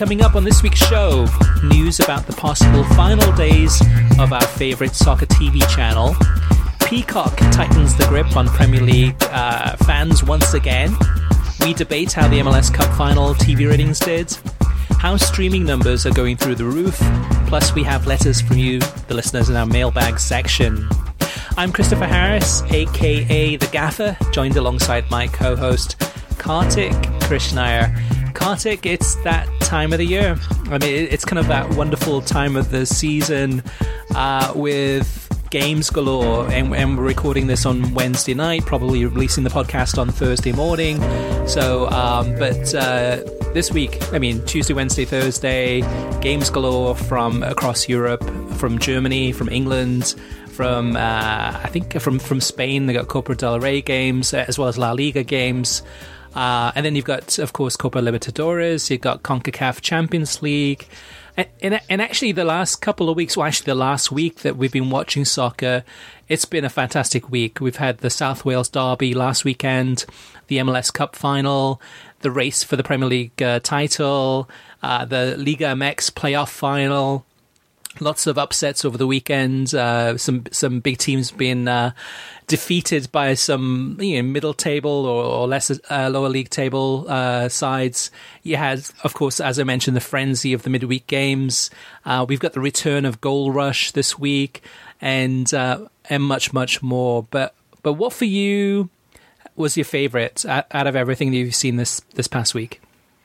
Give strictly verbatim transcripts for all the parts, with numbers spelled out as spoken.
Coming up on this week's show, news about the possible final days of our favourite soccer T V channel. Peacock tightens the grip on Premier League uh, fans once again. We debate how the M L S Cup final T V ratings did, how streaming numbers are going through the roof, plus we have letters from you, the listeners, in our mailbag section. I'm Christopher Harris, aka The Gaffer, joined alongside my co-host Kartik Krishnaiyer. Kartik, it's that time of the year. I mean, it's kind of that wonderful time of the season uh, with games galore, and, and we're recording this on Wednesday night, probably releasing the podcast on Thursday morning. So, um, but uh, this week, I mean, Tuesday, Wednesday, Thursday, games galore from across Europe, from Germany, from England, from uh, I think from from Spain. They got Copa del Rey games as well as La Liga games. Uh, and then you've got, of course, Copa Libertadores, you've got CONCACAF Champions League. And, and, and actually the last couple of weeks, well, actually the last week that we've been watching soccer, it's been a fantastic week. We've had the South Wales Derby last weekend, the M L S Cup final, the race for the Premier League uh, title, uh, the Liga M X playoff final. Lots of upsets over the weekend. Uh, some some big teams being uh, defeated by some you know middle table or, or less uh, lower league table uh, sides. You had, of course, as I mentioned, the frenzy of the midweek games. Uh, we've got the return of Goal Rush this week, and uh, and much much more. But but what for you was your favourite out, out of everything that you've seen this this past week?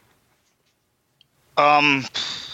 Um,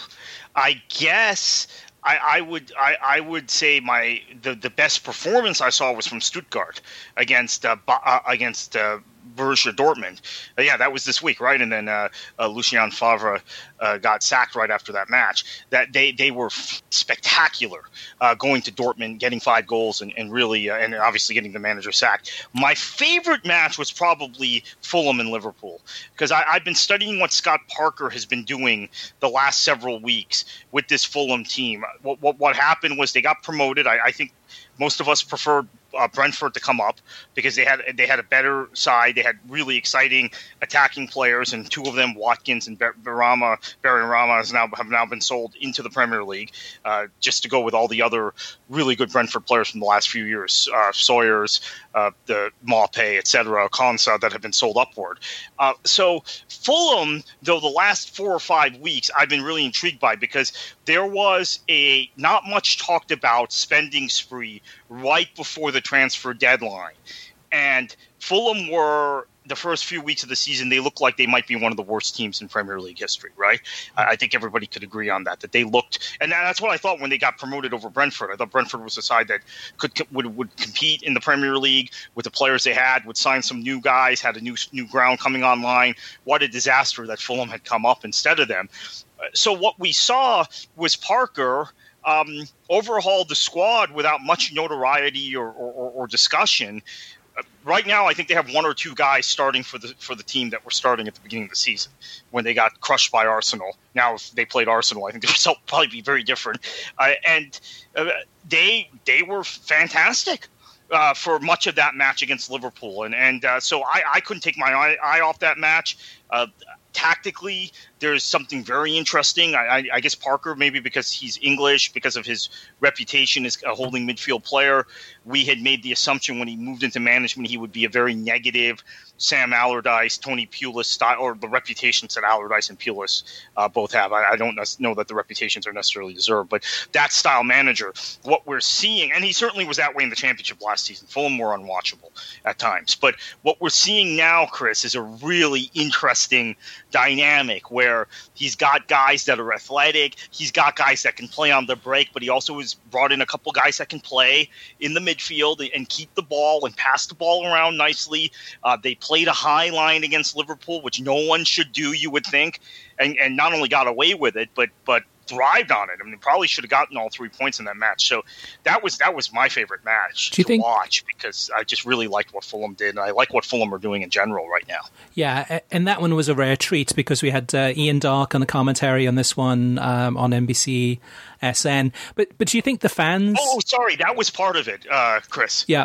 I guess. I, I would I, I would say my the, the best performance I saw was from Stuttgart against uh, uh, against uh, Borussia Dortmund. Uh, yeah, that was this week, right? And then uh, uh, Lucien Favre uh, got sacked right after that match. That they they were f- spectacular, uh, going to Dortmund, getting five goals, and, and really uh, and obviously getting the manager sacked. My favorite match was probably Fulham and Liverpool, because I've been studying what Scott Parker has been doing the last several weeks with this Fulham team. What what, what happened was they got promoted. I, I think most of us preferred Uh, Brentford to come up because they had they had a better side. They had really exciting attacking players, and two of them, Watkins and Barama, Barry Rama, has now have now been sold into the Premier League, uh, just to go with all the other really good Brentford players from the last few years, uh, Sawyers, uh, the Maupay, et cetera, Konsa, that have been sold upward. Uh, so Fulham, though, the last four or five weeks, I've been really intrigued by, because there was a not much talked about spending spree right before the transfer deadline. And Fulham were, the first few weeks of the season, they looked like they might be one of the worst teams in Premier League history, right? I think everybody could agree on that, that they looked, and that's what I thought when they got promoted over Brentford. I thought Brentford was a side that could would, would compete in the Premier League with the players they had, would sign some new guys, had a new new ground coming online. What a disaster that Fulham had come up instead of them. So what we saw was Parker Um, overhauled the squad without much notoriety or, or, or discussion. Uh, right now, I think they have one or two guys starting for the for the team that were starting at the beginning of the season when they got crushed by Arsenal. Now, if they played Arsenal, I think the result would probably be very different. Uh, and uh, they they were fantastic uh, for much of that match against Liverpool. And and uh, so I, I couldn't take my eye, eye off that match. Uh, Tactically, there's something very interesting. I, I, I guess Parker, maybe because he's English, because of his reputation as a holding midfield player, we had made the assumption when he moved into management he would be a very negative Sam Allardyce, Tony Pulis style, or the reputations that Allardyce and Pulis uh, both have. I, I don't know that the reputations are necessarily deserved, but that style manager, what we're seeing, and he certainly was that way in the championship last season. Fulham were unwatchable at times, but what we're seeing now, Chris, is a really interesting dynamic where he's got guys that are athletic, he's got guys that can play on the break, but he also has brought in a couple guys that can play in the midfield and keep the ball and pass the ball around nicely. Uh, they played a high line against Liverpool, which no one should do, you would think, and, and not only got away with it, but but thrived on it. I mean, probably should have gotten all three points in that match. So that was that was my favorite match do you to think, watch, because I just really liked what Fulham did, and I like what Fulham are doing in general right now. Yeah, and that one was a rare treat because we had uh, Ian Darke on the commentary on this one um, on N B C S N. But but do you think the fans? Oh, sorry, that was part of it, uh, Chris. Yeah.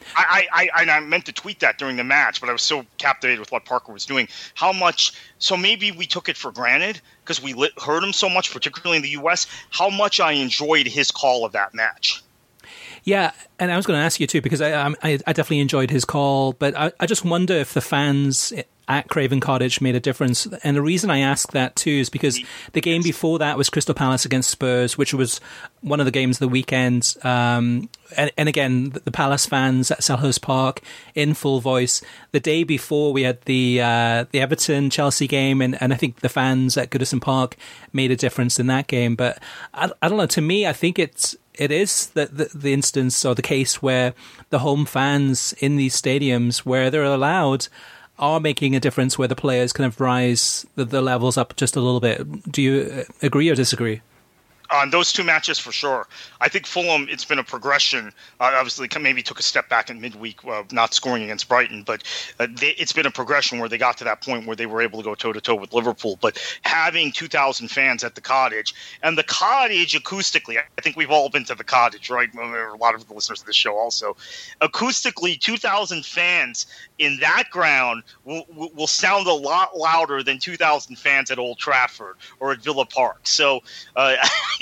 I, I, I, and I meant to tweet that during the match, but I was so captivated with what Parker was doing. How much, so maybe we took it for granted because we lit, heard him so much, particularly in the U S, how much I enjoyed his call of that match. Yeah, and I was going to ask you too, because I, I, I definitely enjoyed his call, but I, I just wonder if the fans at Craven Cottage made a difference. And the reason I ask that too is because the game before that was Crystal Palace against Spurs, which was one of the games of the weekend. Um, and, and again, the Palace fans at Selhurst Park in full voice. The day before, we had the uh, the Everton Chelsea game, and, and I think the fans at Goodison Park made a difference in that game. But I, I don't know. To me, I think it's it is the, the the instance or the case where the home fans in these stadiums, where they're allowed, are making a difference, where the players kind of rise the, the levels up just a little bit. Do you agree or disagree? On those two matches, for sure. I think Fulham, it's been a progression. Uh, obviously, maybe took a step back in midweek, uh, not scoring against Brighton, but uh, they, it's been a progression where they got to that point where they were able to go toe-to-toe with Liverpool. But having two thousand fans at the Cottage, and the Cottage acoustically, I think we've all been to the Cottage, right? A lot of the listeners to this show also. Acoustically, two thousand fans in that ground will, will sound a lot louder than two thousand fans at Old Trafford or at Villa Park. So uh,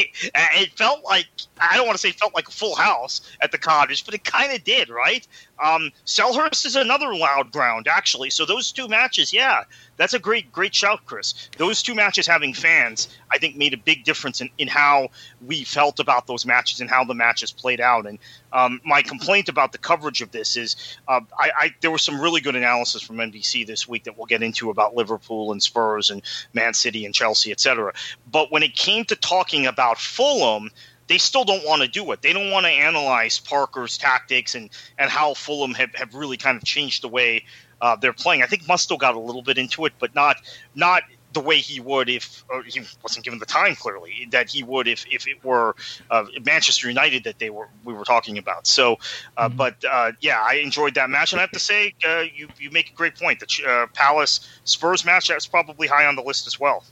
it felt like, I don't want to say it felt like a full house at the Cottage, but it kind of did, right? Um, Selhurst is another loud ground, actually. So those two matches, yeah, that's a great, great shout, Chris. Those two matches having fans, I think, made a big difference in, in how we felt about those matches and how the matches played out. And um, my complaint about the coverage of this is uh, I, I, there was some really good analysis from N B C this week that we'll get into about Liverpool and Spurs and Man City and Chelsea, et cetera. But when it came to talking about Fulham, they still don't want to do it. They don't want to analyze Parker's tactics and, and how Fulham have, have really kind of changed the way uh, they're playing. I think Musto got a little bit into it, but not not the way he would if or he wasn't given the time, clearly, that he would if, if it were uh, Manchester United that they were we were talking about. So, uh, mm-hmm. but uh, yeah, I enjoyed that match, and I have to say, uh, you you make a great point. The uh, Palace Spurs match, that's probably high on the list as well.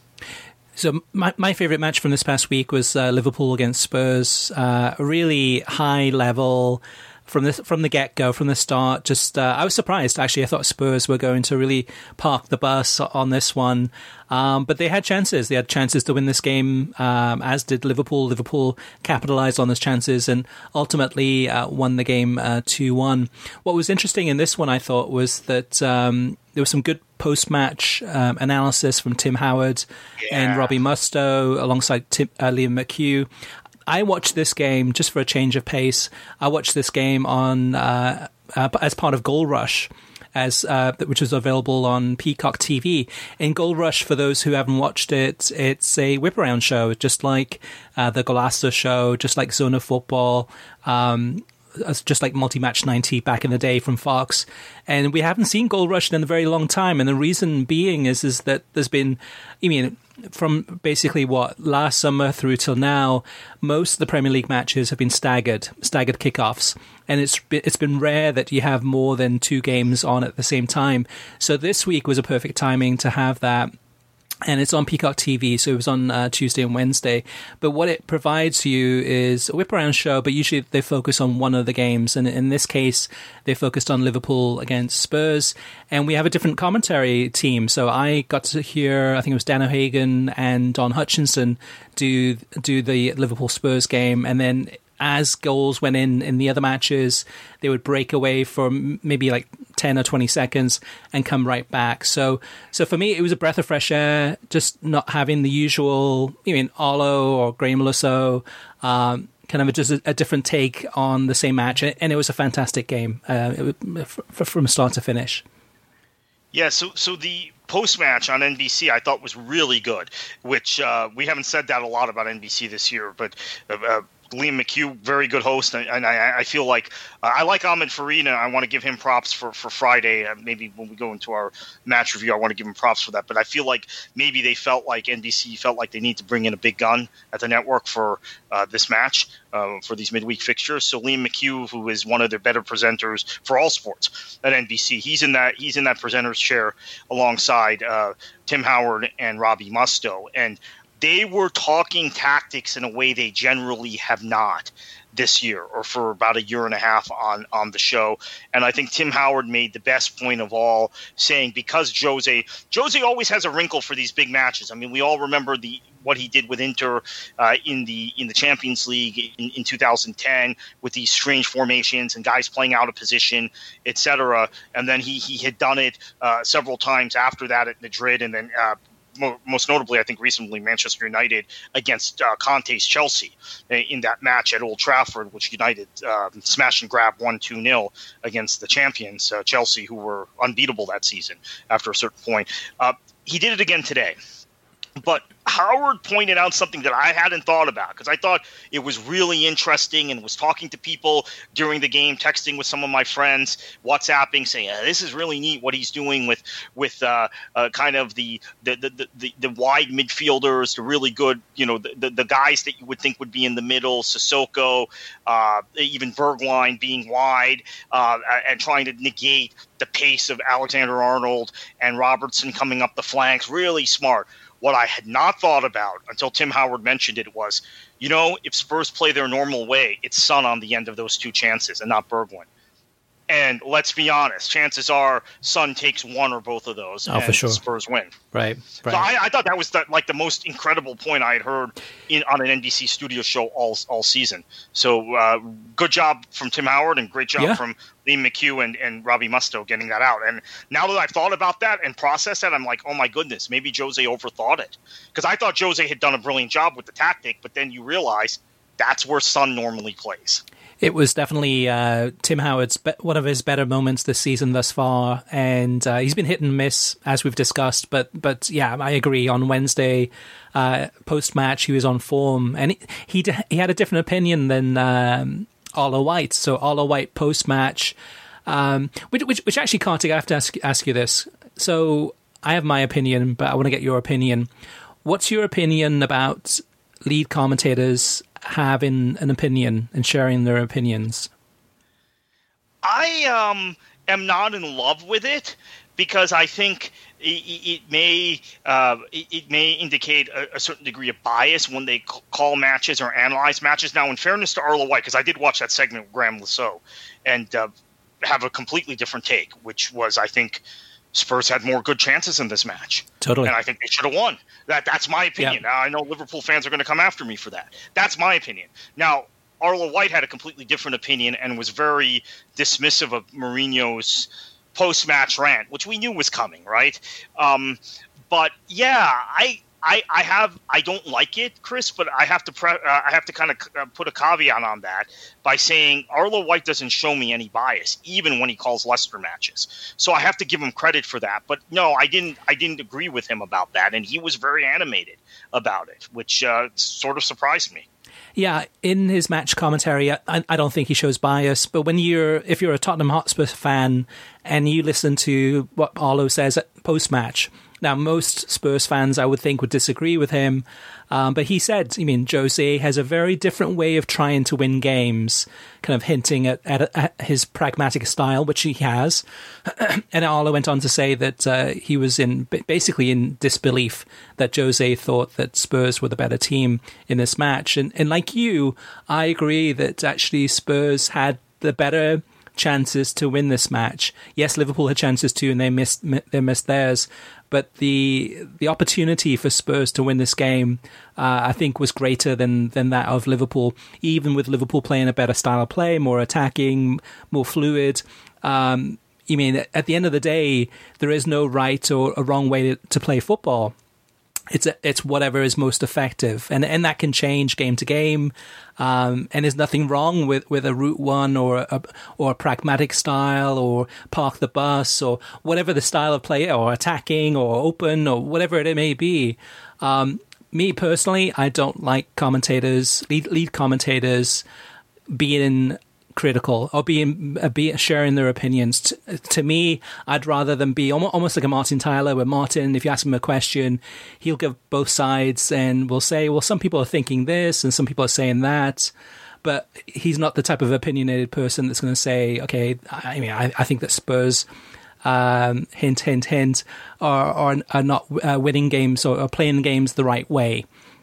So my my favorite match from this past week was uh, Liverpool against Spurs. Uh, really high level from the from the get go, from the start. Just uh, I was surprised actually. I thought Spurs were going to really park the bus on this one, um, but they had chances. They had chances to win this game, um, as did Liverpool. Liverpool capitalized on those chances and ultimately uh, won the game uh, two one. What was interesting in this one, I thought, was that um, there was some good post-match um, analysis from Tim Howard yeah. and Robbie Mustoe alongside Tim, uh, Liam McHugh. I watched this game just for a change of pace. I watched this game on uh, uh, as part of Goal Rush, as uh, which is available on Peacock T V. In Goal Rush, for those who haven't watched it, it's a whip-around show, just like uh, the Golasso show, just like Zona Football, um, just like Multi-Match ninety back in the day from Fox. And we haven't seen Goal Rush in a very long time. And the reason being is is that there's been, I mean, from basically what, last summer through till now, most of the Premier League matches have been staggered, staggered kickoffs. And it's it's been rare that you have more than two games on at the same time. So this week was a perfect timing to have that. And it's on Peacock T V, so it was on uh, Tuesday and Wednesday. But what it provides you is a whip-around show, but usually they focus on one of the games. And in this case, they focused on Liverpool against Spurs. And we have a different commentary team. So I got to hear, I think it was Dan O'Hagan and Don Hutchinson do do the Liverpool-Spurs game. And then as goals went in in the other matches, they would break away for maybe like ten or twenty seconds and come right back. So so for me, it was a breath of fresh air, just not having the usual, you mean, Olo or Graham Lusso, um, kind of a, just a, a different take on the same match. And it was a fantastic game uh, it was, from start to finish. Yeah, so so the post-match on N B C I thought was really good, which uh, we haven't said that a lot about N B C this year, but uh, uh, Liam McHugh, very good host, and, and I, I feel like uh, I like Ahmed Farina. I want to give him props for, for Friday. Uh, maybe when we go into our match review, I want to give him props for that. But I feel like maybe they felt like N B C felt like they need to bring in a big gun at the network for uh, this match, uh, for these midweek fixtures. So Liam McHugh, who is one of the better presenters for all sports at N B C, he's in that he's in that presenter's chair alongside uh, Tim Howard and Robbie Mustoe. And they were talking tactics in a way they generally have not this year, or for about a year and a half on, on the show. And I think Tim Howard made the best point of all, saying because Jose Jose always has a wrinkle for these big matches. I mean, we all remember the what he did with Inter uh, in the in the Champions League in, in two thousand ten with these strange formations and guys playing out of position, et cetera. And then he he had done it uh, several times after that at Madrid, and then uh, most notably, I think recently, Manchester United against uh, Conte's Chelsea in that match at Old Trafford, which United uh, smash and grab one two nil against the champions, uh, Chelsea, who were unbeatable that season after a certain point. Uh, he did it again today. But Howard pointed out something that I hadn't thought about, because I thought it was really interesting, and was talking to people during the game, texting with some of my friends, WhatsApping, saying, oh, this is really neat what he's doing with with uh, uh, kind of the the, the, the the wide midfielders, the really good, you know, the, the, the guys that you would think would be in the middle, Sissoko, uh, even Bergwijn being wide, uh, and trying to negate the pace of Alexander-Arnold and Robertson coming up the flanks. Really smart. What I had not thought about until Tim Howard mentioned it was, you know, if Spurs play their normal way, it's Son on the end of those two chances and not Bergwijn. And let's be honest, chances are Son takes one or both of those, oh, and for sure. Spurs win. Right, right. So I, I thought that was the, like the most incredible point I had heard in on an N B C studio show all all season. So uh, good job from Tim Howard, and great job yeah. from Liam McHugh and, and Robbie Mustoe getting that out. And now that I've thought about that and processed that, I'm like, oh my goodness, maybe Jose overthought it. Because I thought Jose had done a brilliant job with the tactic, but then you realize that's where Son normally plays. It was definitely uh, Tim Howard's be- one of his better moments this season thus far, and uh, he's been hit and miss, as we've discussed. But but yeah, I agree. On Wednesday, uh, post match, he was on form, and he he, d- he had a different opinion than um, Arlo White. So Arlo White post match, um, which, which which actually, Kartik, I have to ask ask you this. So I have my opinion, but I want to get your opinion. What's your opinion about lead commentators having an opinion and sharing their opinions? I um, am not in love with it, because I think it, it may uh, it, it may indicate a, a certain degree of bias when they c- call matches or analyze matches. Now, in fairness to Arlo White, because I did watch that segment with Graham Lasso, and uh, have a completely different take, which was, I think, Spurs had more good chances in this match. Totally. And I think they should have won. That That's my opinion. Yeah. Now, I know Liverpool fans are going to come after me for that. That's my opinion. Now, Arlo White had a completely different opinion and was very dismissive of Mourinho's post-match rant, which we knew was coming, right? Um, but, yeah, I... I, I have I don't like it, Chris, but I have to pre- uh, I have to kind of uh, put a caveat on that by saying Arlo White doesn't show me any bias, even when he calls Leicester matches. So I have to give him credit for that. But no, I didn't I didn't agree with him about that, and he was very animated about it, which uh, sort of surprised me. Yeah, in his match commentary, I, I don't think he shows bias. But when you're if you're a Tottenham Hotspur fan and you listen to what Arlo says at post match. Now, most Spurs fans, I would think, would disagree with him. Um, but he said, I mean, Jose has a very different way of trying to win games, kind of hinting at, at, at his pragmatic style, which he has. And Arlo went on to say that uh, he was in basically in disbelief that Jose thought that Spurs were the better team in this match. And, and like you, I agree that actually Spurs had the better chances to win this match. Yes, Liverpool had chances too, and they missed they missed theirs. But the the opportunity for Spurs to win this game, uh, I think, was greater than, than that of Liverpool, even with Liverpool playing a better style of play, more attacking, more fluid. Um, I mean, at the end of the day, there is no right or a wrong way to, to play football. It's a, it's whatever is most effective, and and that can change game to game. Um, and there's nothing wrong with, with a route one or a or a pragmatic style or park the bus or whatever the style of play, or attacking or open or whatever it may be. Um, me personally, I don't like commentators, lead, lead commentators, being critical or being uh, be sharing their opinions. To, to me, I'd rather them be almost, almost like a Martin Tyler, where Martin, if you ask him a question, he'll give both sides and will say, well, some people are thinking this and some people are saying that, but he's not the type of opinionated person that's going to say, okay, I mean, I, I think that Spurs, um, hint, hint, hint, are, are, are not uh, winning games or are playing games the right way.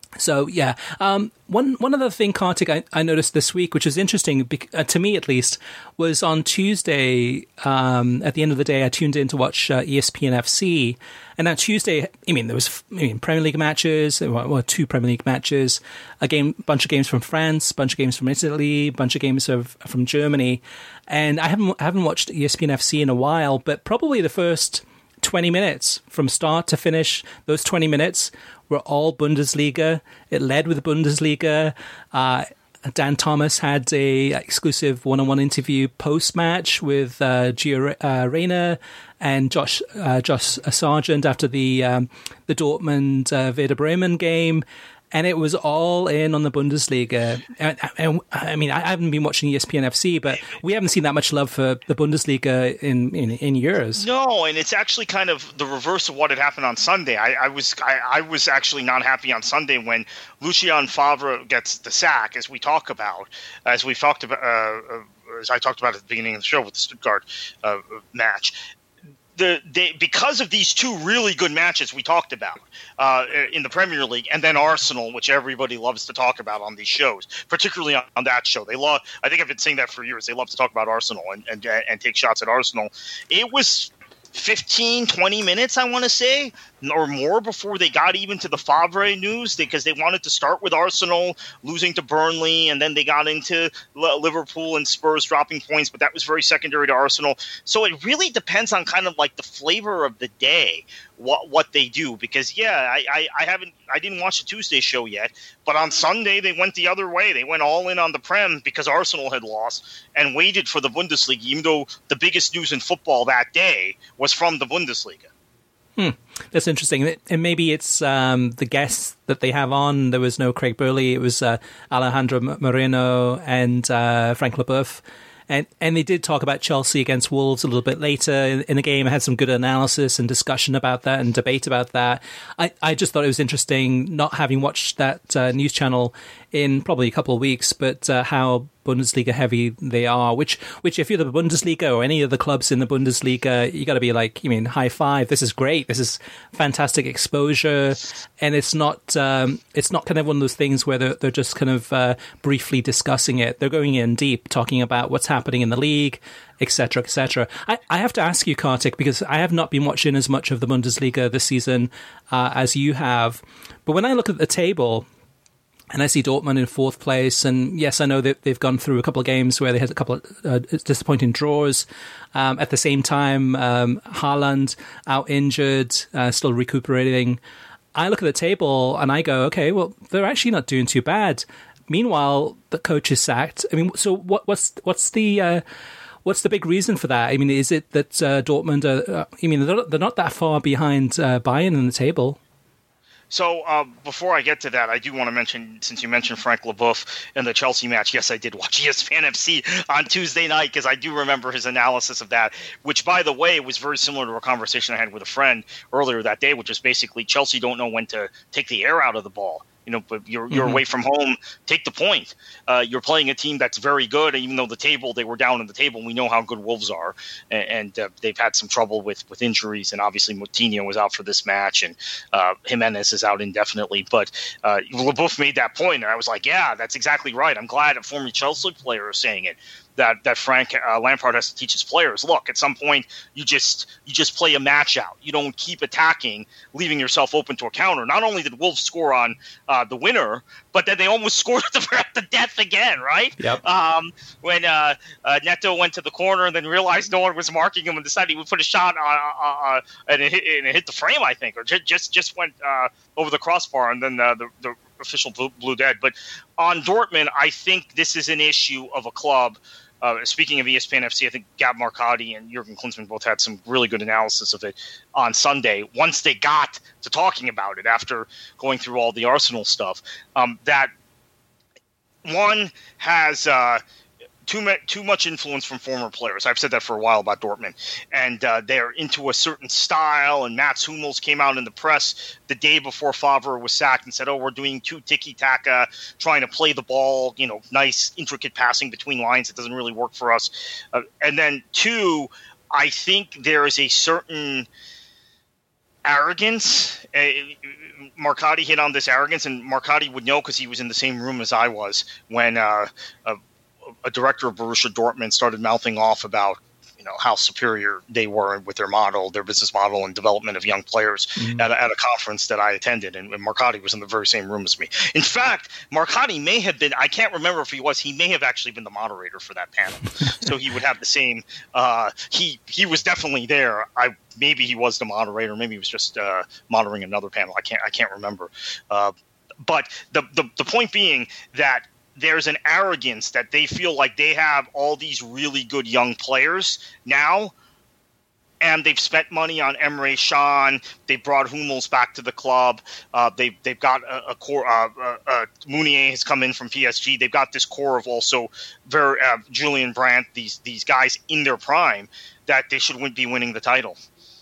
So, yeah. Um, one one other thing, Kartik, I, I noticed this week, which is interesting, bec- uh, to me at least, was on Tuesday, um, at the end of the day, I tuned in to watch uh, E S P N F C. And on Tuesday, I mean, there was I mean, Premier League matches, well, two Premier League matches, a game, bunch of games from France, bunch of games from Italy, bunch of games of, from Germany. And I haven't I haven't watched E S P N F C in a while, but probably the first twenty minutes from start to finish, those twenty minutes were all Bundesliga. It led with Bundesliga. Uh, Dan Thomas had a exclusive one-on-one interview post-match with uh, Gio uh, Reyna and Josh uh, Josh Sargent after the um, the Dortmund uh, Werder Bremen game. And it was all in on the Bundesliga. And, and, I mean, I haven't been watching E S P N F C, but we haven't seen that much love for the Bundesliga in, in, in years. No, and it's actually kind of the reverse of what had happened on Sunday. I, I was I, I was actually not happy on Sunday when Lucien Favre gets the sack, as we talk about, as we talked about, uh, as I talked about at the beginning of the show with the Stuttgart uh, match. The, they, because of these two really good matches we talked about uh, in the Premier League, and then Arsenal, which everybody loves to talk about on these shows, particularly on, on that show. They love. I think I've been saying that for years. They love to talk about Arsenal and, and, and take shots at Arsenal. It was fifteen, twenty minutes, I want to say, or more before they got even to the Favre news, because they wanted to start with Arsenal losing to Burnley, and then they got into Liverpool and Spurs dropping points, but that was very secondary to Arsenal. So it really depends on kind of like the flavor of the day, what what they do, because yeah, I, I, I haven't I didn't watch the Tuesday show yet, but on Sunday they went the other way. They went all in on the Prem because Arsenal had lost and waited for the Bundesliga, even though the biggest news in football that day was from the Bundesliga. Hmm. That's interesting. And maybe it's um, the guests that they have on. There was no Craig Burley. It was uh, Alejandro Moreno and uh, Frank Leboeuf. And and they did talk about Chelsea against Wolves a little bit later in, in the game. I had some good analysis and discussion about that and debate about that. I, I just thought it was interesting, not having watched that uh, news channel in probably a couple of weeks, but uh, how Bundesliga heavy they are, which, which if you're the Bundesliga or any of the clubs in the Bundesliga, you got to be like, you mean, high five. This is great. This is fantastic exposure. And it's not, um, it's not kind of one of those things where they're, they're just kind of uh, briefly discussing it. They're going in deep, talking about what's happening in the league, et cetera, et cetera. I, I have to ask you, Kartik, because I have not been watching as much of the Bundesliga this season uh, as you have. But when I look at the table, and I see Dortmund in fourth place. And yes, I know that they've gone through a couple of games where they had a couple of uh, disappointing draws. Um, at the same time, um, Haaland out injured, uh, still recuperating. I look at the table and I go, okay, well, they're actually not doing too bad. Meanwhile, the coach is sacked. I mean, so what, what's what's the uh, what's the big reason for that? I mean, is it that uh, Dortmund? Are, uh, I mean, they're not, they're not that far behind uh, Bayern in the table. So uh, before I get to that, I do want to mention, since you mentioned Frank Leboeuf in the Chelsea match, yes, I did watch E S P N F C on Tuesday night because I do remember his analysis of that, which, by the way, was very similar to a conversation I had with a friend earlier that day, which is basically Chelsea don't know when to take the air out of the ball. You know, but you're you're mm-hmm. away from home. Take the point. Uh, you're playing a team that's very good, even though the table they were down in the table. We know how good Wolves are, and, and uh, they've had some trouble with, with injuries. And obviously, Moutinho was out for this match, and uh, Jimenez is out indefinitely. But uh, Leboeuf made that point, and I was like, yeah, that's exactly right. I'm glad a former Chelsea player is saying it. That that Frank uh, Lampard has to teach his players. Look, at some point you just you just play a match out. You don't keep attacking, leaving yourself open to a counter. Not only did Wolves score on uh, the winner, but then they almost scored at the, at the death again, right? Yep. Um, when uh, uh, Neto went to the corner and then realized no one was marking him and decided he would put a shot on, uh, uh, and, it hit, and it hit the frame, I think, or just just, just went uh, over the crossbar, and then uh, the the official blew, blew dead. But on Dortmund, I think this is an issue of a club. Uh, speaking of E S P N F C, I think Gab Marcotti and Jurgen Klinsmann both had some really good analysis of it on Sunday. Once they got to talking about it after going through all the Arsenal stuff, um, that one has uh, too, ma- too much influence from former players. I've said that for a while about Dortmund. And uh, they're into a certain style, and Mats Hummels came out in the press the day before Favre was sacked and said, oh, we're doing too tiki-taka, trying to play the ball, you know, nice, intricate passing between lines. It doesn't really work for us. Uh, and then two, I think there is a certain arrogance. Uh, Marcotti hit on this arrogance, and Marcotti would know because he was in the same room as I was when uh, a, a director of Borussia Dortmund started mouthing off about, you know, how superior they were with their model, their business model, and development of young players mm-hmm. at, a, at a conference that I attended, and, and Marcotti was in the very same room as me. In fact, Marcotti may have been, I can't remember if he was, he may have actually been the moderator for that panel. So he would have the same, uh, he he was definitely there. I Maybe he was the moderator, maybe he was just uh, monitoring another panel. I can't I can't remember. Uh, but the, the the point being that there's an arrogance that they feel like they have all these really good young players now, and they've spent money on Emre Can. They brought Hummels back to the club. Uh, they, they've got a, a core. Uh, uh, uh, Mounier has come in from P S G. They've got this core of also very, uh, Julian Brandt, these these guys in their prime that they should win, be winning the title.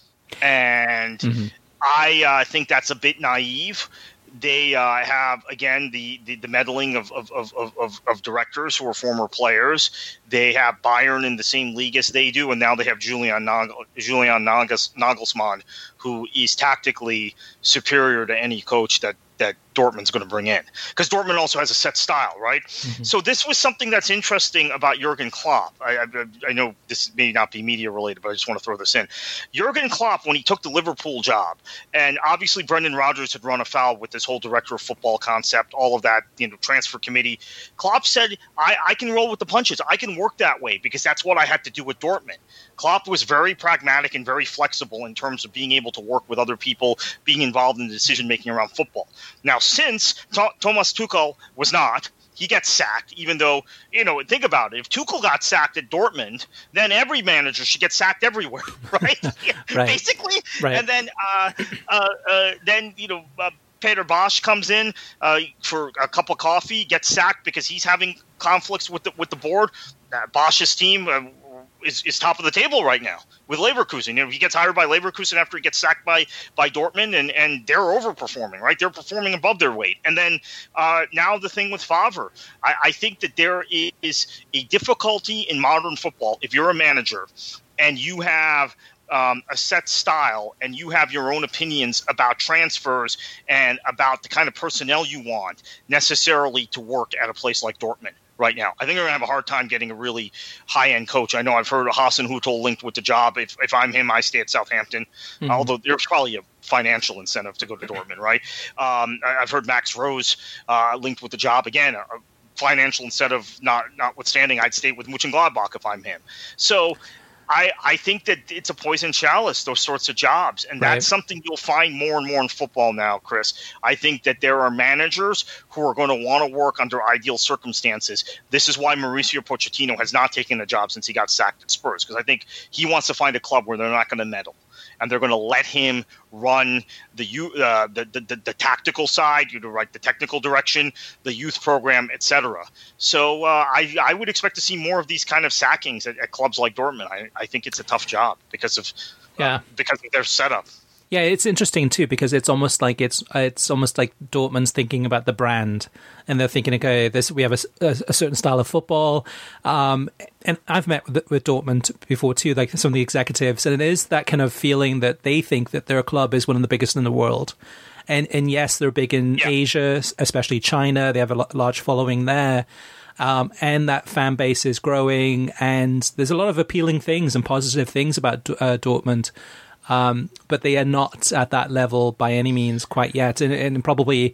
And mm-hmm. I uh, think that's a bit naive. They uh, have, again, the, the, the meddling of, of, of, of, of directors who are former players. They have Bayern in the same league as they do, and now they have Julian, Nagel, Julian Nagels, Nagelsmann, who is tactically superior to any coach that, that Dortmund's going to bring in. Because Dortmund also has a set style, right? Mm-hmm. So this was something that's interesting about Jurgen Klopp. I, I, I know this may not be media related, but I just want to throw this in. Jurgen Klopp, when he took the Liverpool job, and obviously Brendan Rodgers had run afoul with this whole director of football concept, all of that, you know, transfer committee. Klopp said, I, I can roll with the punches. I can work that way because that's what I had to do with Dortmund. Klopp was very pragmatic and very flexible in terms of being able to work with other people, being involved in the decision-making around football. Now, since Th- Thomas Tuchel was not, he gets sacked, even though, you know, think about it. If Tuchel got sacked at Dortmund, then every manager should get sacked everywhere, right? right. Basically. Right. And then, uh, uh, uh, then you know, uh, Peter Bosch comes in uh, for a cup of coffee, gets sacked because he's having conflicts with the, with the board. Uh, Bosch's team uh, is, is top of the table right now with Leverkusen. You know, he gets hired by Leverkusen after he gets sacked by by Dortmund, and, and they're overperforming, right? They're performing above their weight. And then uh, now the thing with Favre, I, I think that there is a difficulty in modern football if you're a manager and you have um, a set style and you have your own opinions about transfers and about the kind of personnel you want necessarily to work at a place like Dortmund right now. I think we're going to have a hard time getting a really high-end coach. I know I've heard Hassan Hutel linked with the job. If if I'm him, I stay at Southampton, mm-hmm. although there's probably a financial incentive to go to Dortmund, right? Um, I've heard Max Rose uh, linked with the job. Again, a financial incentive not, notwithstanding, I'd stay with Mönchengladbach if I'm him. So I, I think that it's a poison chalice, those sorts of jobs. And that's right. something you'll find more and more in football now, Chris. I think that there are managers who are going to want to work under ideal circumstances. This is why Mauricio Pochettino has not taken a job since he got sacked at Spurs, because I think he wants to find a club where they're not going to meddle. And they're going to let him run the uh, the, the, the the tactical side, you know, right, the technical direction, the youth program, et cetera. So uh, I I would expect to see more of these kind of sackings at, at clubs like Dortmund. I, I think it's a tough job because of yeah uh, because of their setup. Yeah, it's interesting too because it's almost like it's it's almost like Dortmund's thinking about the brand, and they're thinking, okay, this we have a, a, a certain style of football, um, and I've met with, with Dortmund before too, like some of the executives, and it is that kind of feeling that they think that their club is one of the biggest in the world, and and yes, they're big in yeah. Asia, especially China. They have a large following there. Um, and that fan base is growing, and there's a lot of appealing things and positive things about uh, Dortmund. Um, but they are not at that level by any means quite yet, and, and probably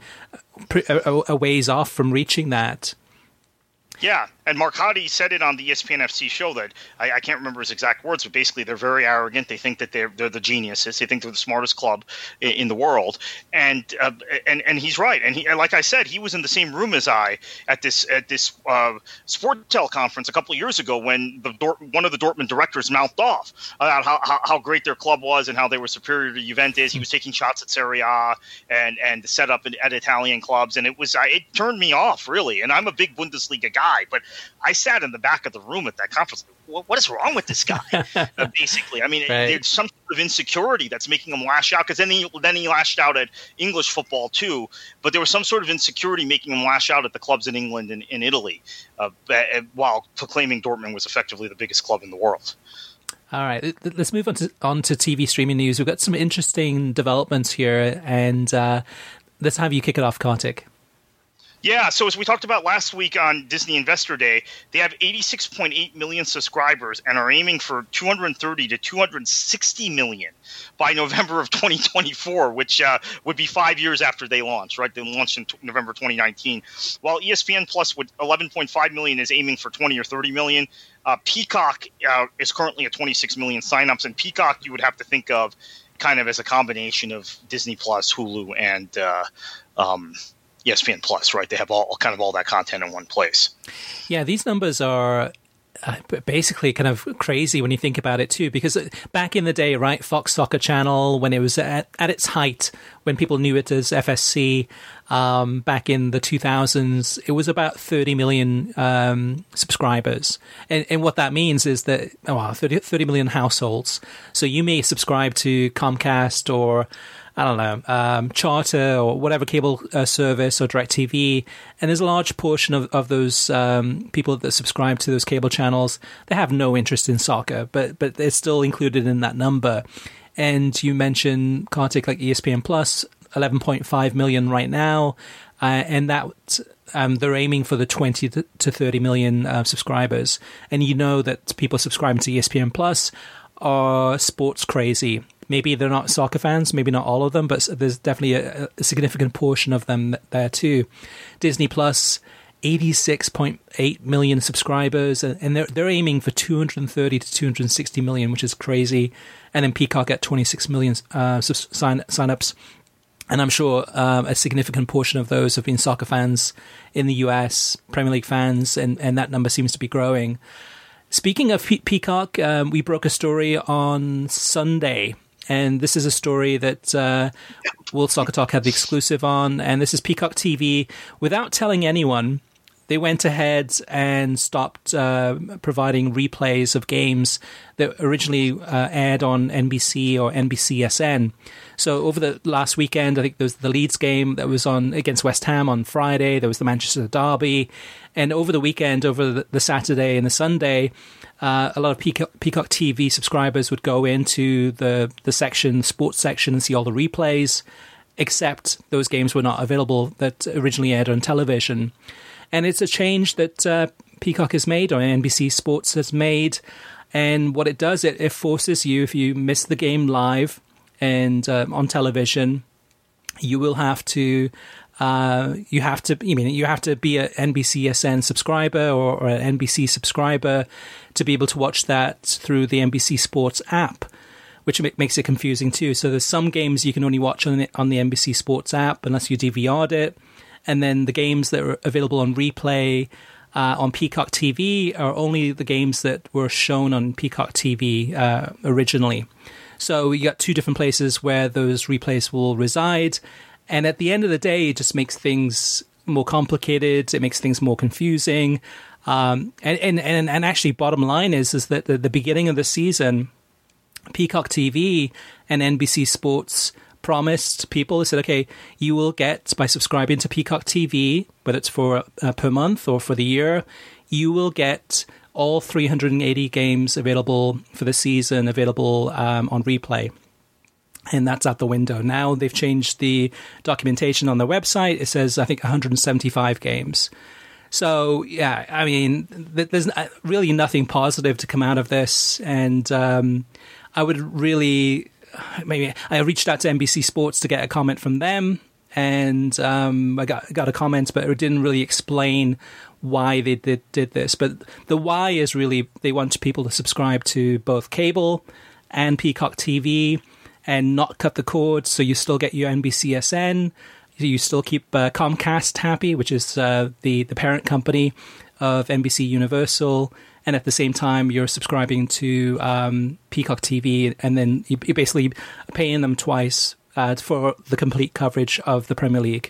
a, a ways off from reaching that. Yeah, and Marcotti said it on the E S P N F C show that I, I can't remember his exact words, but basically they're very arrogant. They think that they're they're the geniuses. They think they're the smartest club in, in the world, and uh, and and he's right. And he, like I said, he was in the same room as I at this at this uh, Sportel conference a couple of years ago when the Dort, one of the Dortmund directors mouthed off about how, how how great their club was and how they were superior to Juventus. He was taking shots at Serie A and and the setup at, at Italian clubs, and it was uh, it turned me off really. And I'm a big Bundesliga guy, but I sat in the back of the room at that conference. What, what is wrong with this guy? uh, basically, I mean, right. there's some sort of insecurity that's making him lash out. Because then he then he lashed out at English football too. But there was some sort of insecurity making him lash out at the clubs in England and in Italy, uh, while proclaiming Dortmund was effectively the biggest club in the world. All right, let's move on to on to T V streaming news. We've got some interesting developments here, and uh, let's have you kick it off, Kartik. Yeah, so as we talked about last week on Disney Investor Day, they have eighty-six point eight million subscribers and are aiming for two hundred thirty to two hundred sixty million by November of twenty twenty-four, which uh, would be five years after they launched, right? They launched in t- November twenty nineteen. While E S P N Plus with eleven point five million is aiming for twenty or thirty million, uh, Peacock uh, is currently at twenty-six million signups, and Peacock you would have to think of kind of as a combination of Disney Plus, Hulu, and uh, um, E S P N Plus, right? They have all kind of all that content in one place. Yeah, these numbers are uh, basically kind of crazy when you think about it too, because back in the day, right, Fox Soccer Channel, when it was at, at its height, when people knew it as F S C, um, back in the two thousands, it was about thirty million um, subscribers. And, and what that means is that, oh, wow, thirty, thirty million households. So you may subscribe to Comcast or I don't know, um, Charter or whatever cable uh, service or DirecTV, and there's a large portion of, of those um, people that subscribe to those cable channels, they have no interest in soccer, but but they're still included in that number. And you mentioned, Kartik, like E S P N Plus, eleven point five million right now, uh, and that um, they're aiming for the twenty to thirty million uh, subscribers. And you know that people subscribing to E S P N Plus are sports crazy. Maybe they're not soccer fans, maybe not all of them, but there's definitely a, a significant portion of them there too. Disney Plus, eighty-six point eight million subscribers, and they're they're aiming for two hundred thirty to two hundred sixty million, which is crazy. And then Peacock at twenty-six million uh, sign signups, and I'm sure um, a significant portion of those have been soccer fans in the U S, Premier League fans, and, and that number seems to be growing. Speaking of Pe- Peacock, um, we broke a story on Sunday. And this is a story that uh, World Soccer Talk had the exclusive on. And this is Peacock T V. Without telling anyone, they went ahead and stopped uh, providing replays of games that originally uh, aired on N B C or N B C S N. So over the last weekend, I think there was the Leeds game that was on against West Ham on Friday. There was the Manchester Derby. And over the weekend, over the, the Saturday and the Sunday, uh, a lot of Peacock, Peacock T V subscribers would go into the, the section, sports section, and see all the replays, except those games were not available that originally aired on television. And it's a change that uh, Peacock has made, or N B C Sports has made. And what it does, it, it forces you, if you miss the game live and uh, on television, you will have to... Uh, you have to. I mean, you have to be an N B C S N subscriber or, or an N B C subscriber to be able to watch that through the N B C Sports app, which makes it confusing too. So there's some games you can only watch on the, on the N B C Sports app unless you D V R'd it, and then the games that are available on replay uh, on Peacock T V are only the games that were shown on Peacock T V uh, originally. So you got two different places where those replays will reside. And at the end of the day, it just makes things more complicated. It makes things more confusing. Um, and, and, and, and actually, bottom line is, is that at the beginning of the season, Peacock T V and N B C Sports promised people, they said, okay, you will get, by subscribing to Peacock T V, whether it's for uh, per month or for the year, you will get all three hundred eighty games available for the season, available um, on replay. And that's out the window. Now they've changed the documentation on their website. It says, I think, one hundred seventy-five games. So, yeah, I mean, there's really nothing positive to come out of this. And um, I would really, maybe, I reached out to N B C Sports to get a comment from them. And um, I got got a comment, but it didn't really explain why they did, did this. But the why is really, they want people to subscribe to both cable and Peacock T V, and not cut the cord, so you still get your N B C S N. You still keep uh, Comcast happy, which is uh, the, the parent company of N B C Universal. And at the same time, you're subscribing to um, Peacock T V, and then you're basically paying them twice uh, for the complete coverage of the Premier League.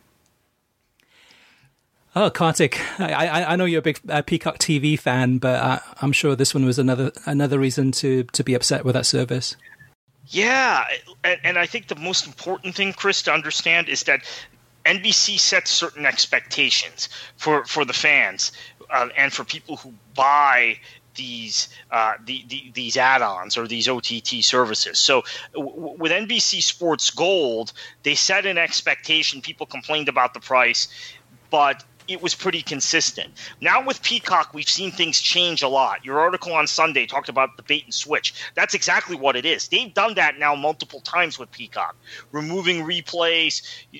Oh, Kartik, I, I, I know you're a big uh, Peacock T V fan, but uh, I'm sure this one was another another reason to, to be upset with that service. Yeah, and, and I think the most important thing, Chris, to understand is that N B C sets certain expectations for, for the fans uh, and for people who buy these uh, the, the, these add-ons or these O T T services. So w- with N B C Sports Gold, they set an expectation. People complained about the price, but it was pretty consistent. Now with Peacock, we've seen things change a lot. Your article on Sunday talked about the bait and switch. That's exactly what it is. They've done that now multiple times with Peacock, removing replays.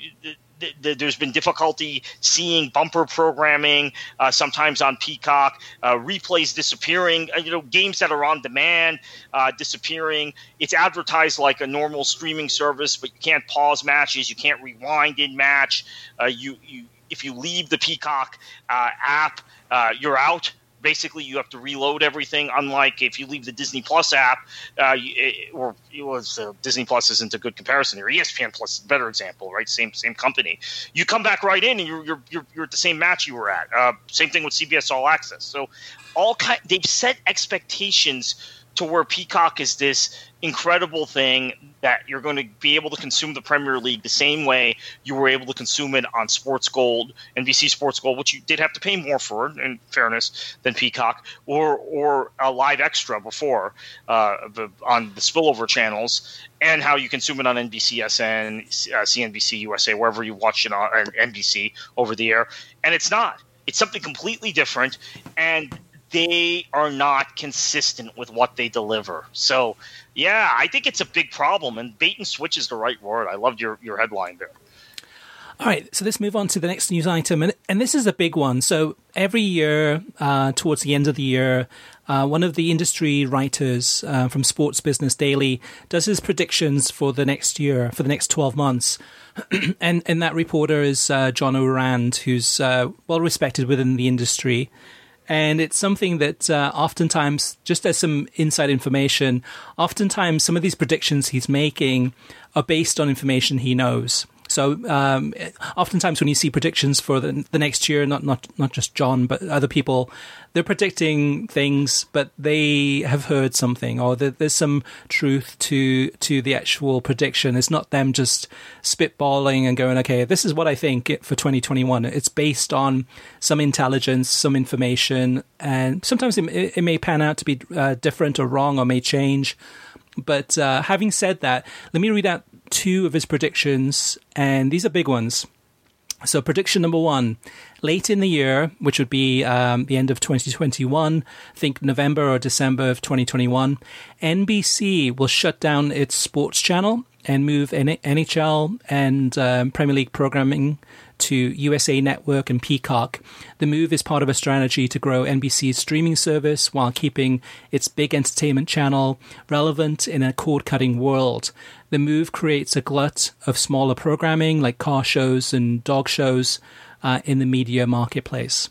There's been difficulty seeing bumper programming uh, sometimes on Peacock, uh, replays disappearing, uh, you know, games that are on demand uh, disappearing. It's advertised like a normal streaming service, but you can't pause matches, you can't rewind in match. Uh, you, you, if you leave the Peacock uh, app, uh, you're out. Basically, you have to reload everything. Unlike if you leave the Disney Plus app, uh, it, or it was uh, Disney Plus isn't a good comparison here. E S P N Plus is a better example, right? Same same company. You come back right in, and you're you're you're, you're at the same match you were at. Uh, same thing with C B S All Access. So, all kind, they've set expectations to where Peacock is this incredible thing that you're going to be able to consume the Premier League the same way you were able to consume it on Sports Gold, N B C Sports Gold, which you did have to pay more for, in fairness, than Peacock, or or a Live Extra before uh, the, on the spillover channels, and how you consume it on N B C S N, uh, C N B C, U S A, wherever you watch it on uh, N B C over the air. And it's not. It's something completely different, and they are not consistent with what they deliver. So, yeah, I think it's a big problem, and bait and switch is the right word. I loved your, your headline there. All right, so let's move on to the next news item, and, and this is a big one. So every year, uh, towards the end of the year, uh, one of the industry writers uh, from Sports Business Daily does his predictions for the next year, for the next twelve months. and and that reporter is uh, John Ourand, who's uh, well respected within the industry. And it's something that uh, oftentimes, just as some inside information, oftentimes some of these predictions he's making are based on information he knows. So um, oftentimes when you see predictions for the, the next year, not, not not just John, but other people, they're predicting things, but they have heard something, or there, there's some truth to to the actual prediction. It's not them just spitballing and going, okay, this is what I think for twenty twenty-one. It's based on some intelligence, some information, and sometimes it, it may pan out to be uh, different or wrong or may change. But uh, having said that, let me read out two of his predictions, and these are big ones. So prediction number one, late in the year, which would be um, the end of twenty twenty-one, think November or December of twenty twenty-one, N B C will shut down its sports channel and move N H L and um, Premier League programming to U S A Network and Peacock. The move is part of a strategy to grow N B C's streaming service while keeping its big entertainment channel relevant in a cord-cutting world. The move creates a glut of smaller programming like car shows and dog shows uh, in the media marketplace.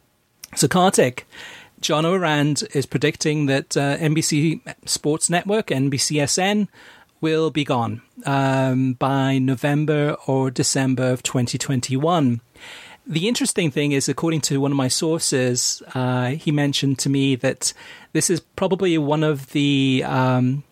So Kartik, John Ourand is predicting that uh, N B C Sports Network, N B C S N, will be gone um, by November or December of twenty twenty-one. The interesting thing is, according to one of my sources, uh, he mentioned to me that this is probably one of the um,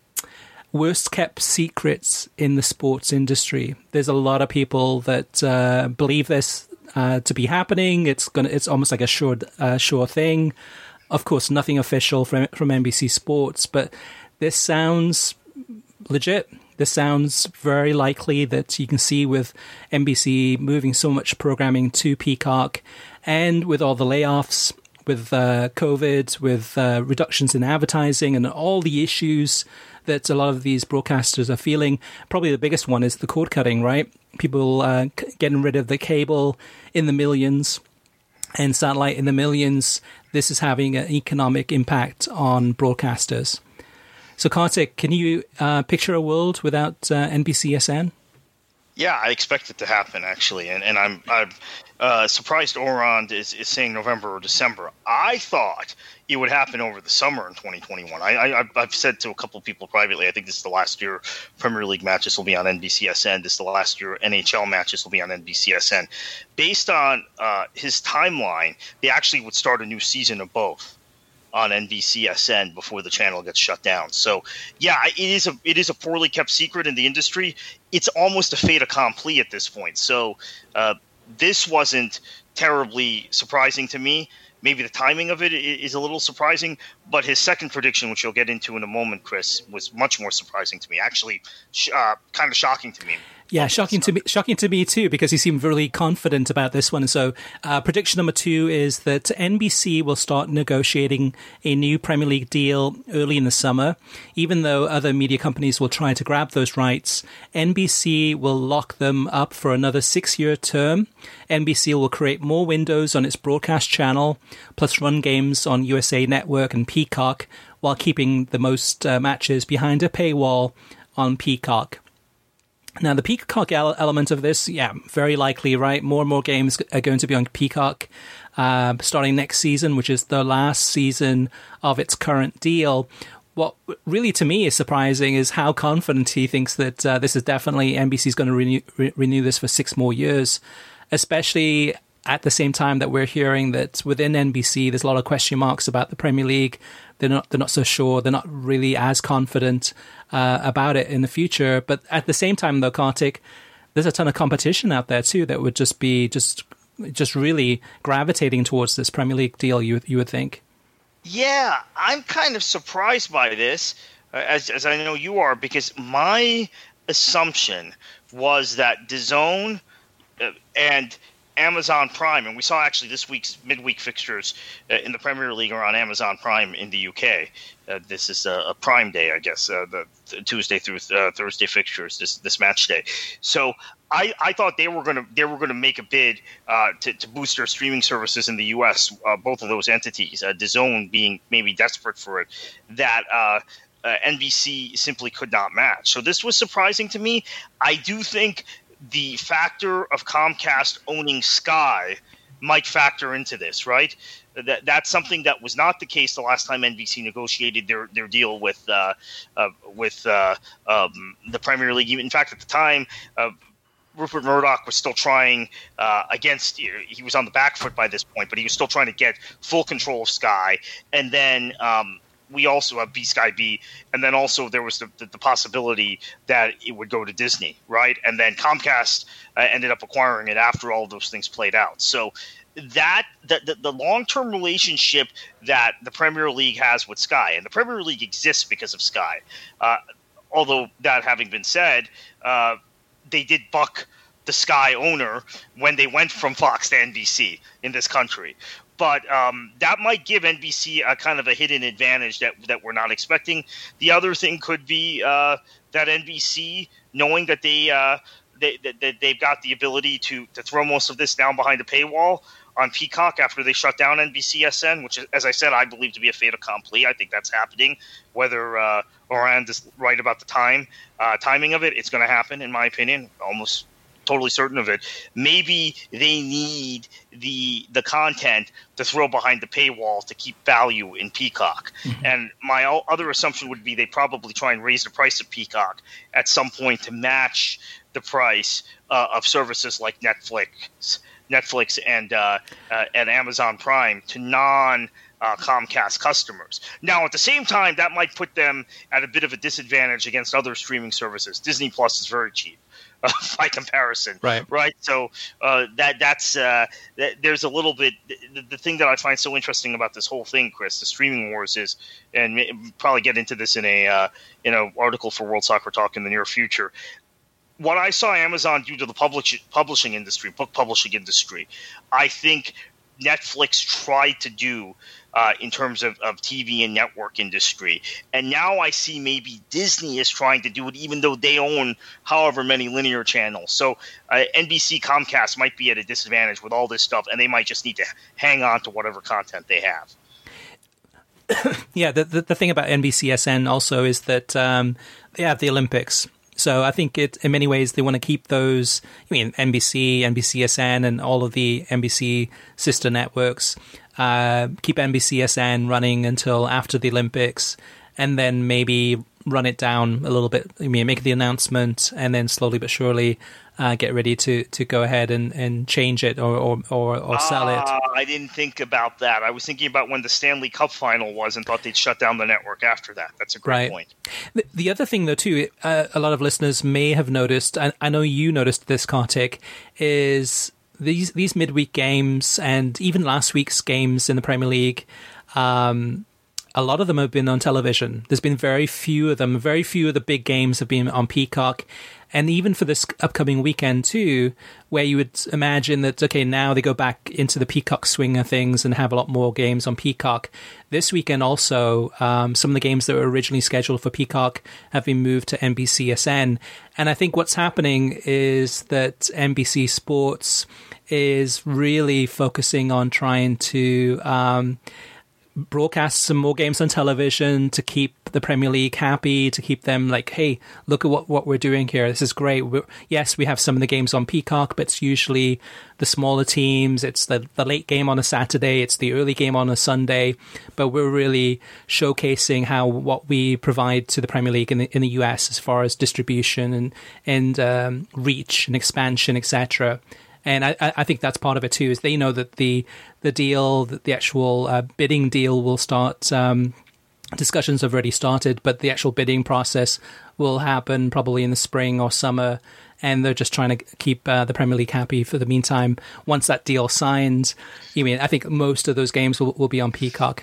worst kept secrets in the sports industry. There's a lot of people that uh, believe this uh, to be happening. It's gonna. It's almost like a sure, uh, sure thing. Of course, nothing official from from N B C Sports, but this sounds legit. This sounds very likely that you can see with N B C moving so much programming to Peacock, and with all the layoffs, with uh, COVID, with uh, reductions in advertising, and all the issues that a lot of these broadcasters are feeling. Probably the biggest one is the cord cutting, right? People uh, c- getting rid of the cable in the millions and satellite in the millions. This is having an economic impact on broadcasters. So, Kartik, can you uh, picture a world without uh, N B C S N? Yeah, I expect it to happen, actually. And, and I'm, I'm uh, surprised Ourand is, is saying November or December. I thought it would happen over the summer in twenty twenty-one. I, I, I've said to a couple of people privately, I think this is the last year Premier League matches will be on N B C S N. This is the last year N H L matches will be on N B C S N. Based on uh, his timeline, they actually would start a new season of both on N B C S N before the channel gets shut down. So, yeah, it is a it is a poorly kept secret in the industry. It's almost a fait accompli at this point. So, uh, this wasn't terribly surprising to me. maybe the timing of it is a little surprising. But his second prediction, which you'll get into in a moment, Chris, was much more surprising to me. Actually, uh, kind of shocking to me. Yeah, shocking to me, shocking to me too, because he seemed really confident about this one. So, uh, prediction number two is that N B C will start negotiating a new Premier League deal early in the summer. Even though other media companies will try to grab those rights, N B C will lock them up for another six-year term. N B C will create more windows on its broadcast channel, plus run games on U S A Network and Peacock, while keeping the most uh, matches behind a paywall on Peacock. Now, the Peacock element of this, yeah, very likely, right? More and more games are going to be on Peacock uh, starting next season, which is the last season of its current deal. What really, to me, is surprising is how confident he thinks that uh, this is definitely N B C is going to renew, re- renew this for six more years, especially at the same time that we're hearing that within N B C, there's a lot of question marks about the Premier League. They're not, they're not so sure. They're not really as confident uh, about it in the future. But at the same time, though, Kartik, there's a ton of competition out there too that would just be just, just really gravitating towards this Premier League deal. You you would think. Yeah, I'm kind of surprised by this, uh, as as I know you are, because my assumption was that DAZN uh, and Amazon Prime, and we saw actually this week's midweek fixtures uh, in the Premier League are on Amazon Prime in the U K. Uh, this is a, a Prime Day, I guess, uh, the, the Tuesday through uh, Thursday fixtures. This this match day. So I, I thought they were going to they were going to make a bid uh, to to boost their streaming services in the U S. Uh, both of those entities, uh, DAZN being maybe desperate for it, that. Uh, uh, N B C simply could not match. So this was surprising to me. I do think the factor of Comcast owning Sky might factor into this, right? That that's something that was not the case the last time N B C negotiated their, their deal with uh, uh, with uh, um, the Premier League. In fact, at the time, uh, Rupert Murdoch was still trying uh, against. He was on the back foot by this point, but he was still trying to get full control of Sky, and then. Um, We also have B Sky B, and then also there was the, the, the possibility that it would go to Disney, right? And then Comcast uh, ended up acquiring it after all of those things played out. So that the, the, the long-term relationship that the Premier League has with Sky, and the Premier League exists because of Sky. Uh, although that having been said, uh, they did buck the Sky owner when they went from Fox to N B C in this country. But um, that might give N B C a kind of a hidden advantage that that we're not expecting. The other thing could be uh, that N B C, knowing that they, uh, they that, that they've got the ability to to throw most of this down behind a paywall on Peacock after they shut down N B C S N, which, as I said, I believe to be a fait accompli. I think that's happening. Whether uh, Oran is right about the time uh, timing of it, it's going to happen, in my opinion, almost. Totally certain of it. Maybe they need the the content to throw behind the paywall to keep value in Peacock. Mm-hmm. And my other assumption would be they probably try and raise the price of Peacock at some point to match the price uh, of services like Netflix, Netflix and uh, uh, and Amazon Prime to non. Uh, Comcast customers. Now, at the same time, that might put them at a bit of a disadvantage against other streaming services. Disney Plus is very cheap uh, by comparison, right? Right. So uh, that that's uh, that, there's a little bit. The, the thing that I find so interesting about this whole thing, Chris, the streaming wars is, and we'll probably get into this in a uh, in an article for World Soccer Talk in the near future. What I saw Amazon do to the publish, publishing industry, book publishing industry, I think Netflix tried to do. Uh, in terms of, of T V and network industry. And now I see maybe Disney is trying to do it even though they own however many linear channels. So uh, N B C, Comcast might be at a disadvantage with all this stuff, and they might just need to hang on to whatever content they have. Yeah, the, the, the thing about N B C S N also is that um, they have the Olympics. So I think it, in many ways, they want to keep those, I mean, N B C, N B C S N, and all of the N B C sister networks, uh, keep N B C S N running until after the Olympics, and then maybe run it down a little bit. I mean, make the announcement, and then slowly but surely uh, get ready to, to go ahead and, and change it or or, or, or sell uh, it. I didn't think about that. I was thinking about when the Stanley Cup final was and thought they'd shut down the network after that. That's a great right. point. The, the other thing, though, too, uh, a lot of listeners may have noticed, and I know you noticed this, Kartik, is these these midweek games and even last week's games in the Premier League, um, a lot of them have been on television. There's been very few of them. Very few of the big games have been on Peacock. And even for this upcoming weekend too, where you would imagine that, okay, now they go back into the Peacock swing of things and have a lot more games on Peacock. This weekend also, um, some of the games that were originally scheduled for Peacock have been moved to N B C S N. And I think what's happening is that N B C Sports is really focusing on trying to um, broadcast some more games on television to keep the Premier League happy, to keep them like, hey, look at what, what we're doing here. This is great. We're, yes, we have some of the games on Peacock, but it's usually the smaller teams. It's the, the late game on a Saturday. It's the early game on a Sunday. But we're really showcasing how what we provide to the Premier League in the, in the U S as far as distribution and, and um, reach and expansion, et cetera. And I, I think that's part of it too, is they know that the the deal, that the actual uh, bidding deal will start. Um, discussions have already started, but the actual bidding process will happen probably in the spring or summer. And they're just trying to keep uh, the Premier League happy for the meantime. Once that deal signed, I mean, I think most of those games will, will be on Peacock.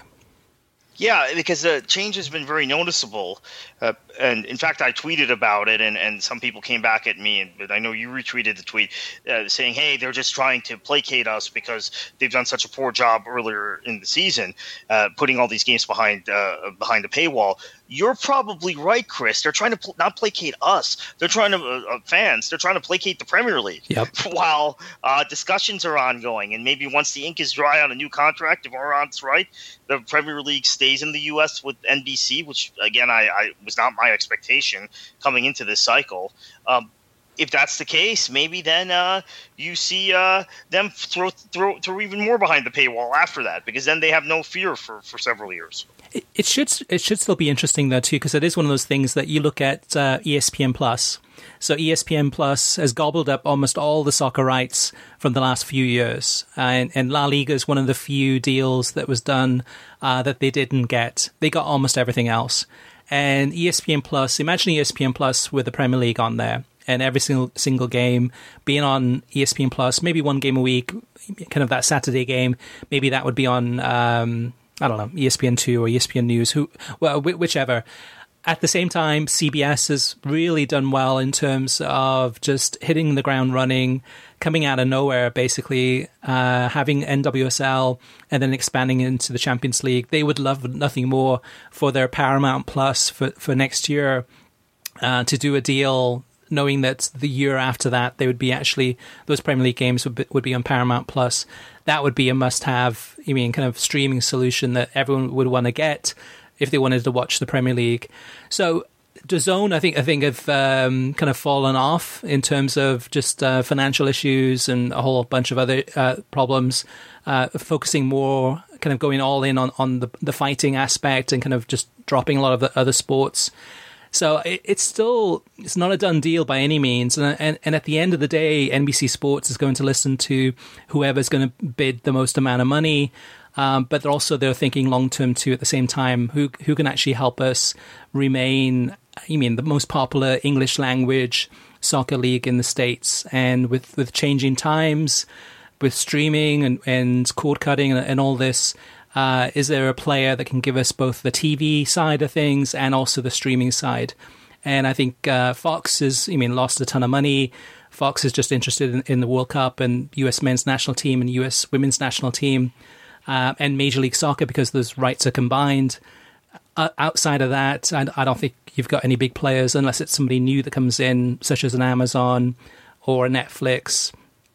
Yeah, because the change has been very noticeable. Uh, and in fact, I tweeted about it, and, and some people came back at me, and but I know you retweeted the tweet uh, saying, hey, they're just trying to placate us because they've done such a poor job earlier in the season, uh, putting all these games behind uh, behind a paywall. You're probably right, Chris. They're trying to pl- not placate us. They're trying to, uh, uh, fans, they're trying to placate the Premier League. Yep. While uh, discussions are ongoing. And maybe once the ink is dry on a new contract, if Oran's right, the Premier League stays in the U S with N B C, which, again, I, I was not my expectation coming into this cycle. Um, if that's the case, maybe then uh, you see uh, them throw, throw throw even more behind the paywall after that, because then they have no fear for, for several years. It, it should it should still be interesting though too, because it is one of those things that you look at uh, E S P N Plus. So E S P N Plus has gobbled up almost all the soccer rights from the last few years, uh, and, and La Liga is one of the few deals that was done uh, that they didn't get. They got almost everything else. And E S P N Plus, imagine E S P N Plus with the Premier League on there, and every single single game being on E S P N Plus, maybe one game a week, kind of that Saturday game, maybe that would be on, um, I don't know, E S P N two or E S P N News, who, well, whichever. At the same time, C B S has really done well in terms of just hitting the ground running, coming out of nowhere, basically, uh, having N W S L and then expanding into the Champions League. They would love nothing more for their Paramount Plus for, for next year uh, to do a deal, knowing that the year after that, they would be actually, those Premier League games would be, would be on Paramount Plus. That would be a must-have, I mean, kind of streaming solution that everyone would want to get if they wanted to watch the Premier League. So DAZN, I think, I think have um, kind of fallen off in terms of just uh, financial issues and a whole bunch of other uh, problems, uh, focusing more, kind of going all in on, on the, the fighting aspect and kind of just dropping a lot of the other sports. So it, it's still, it's not a done deal by any means. And, and, and at the end of the day, N B C Sports is going to listen to whoever's going to bid the most amount of money. Um, but they're also they're thinking long term too. At the same time, who who can actually help us remain? I mean, the most popular English language soccer league in the States, and with, with changing times, with streaming and, and cord cutting and, and all this, uh, is there a player that can give us both the T V side of things and also the streaming side? And I think uh, Fox has, I mean, lost a ton of money. Fox is just interested in, in the World Cup and U S men's national team and U S women's national team. Uh, and Major League Soccer, because those rights are combined. Uh, outside of that, I, I don't think you've got any big players unless it's somebody new that comes in, such as an Amazon or a Netflix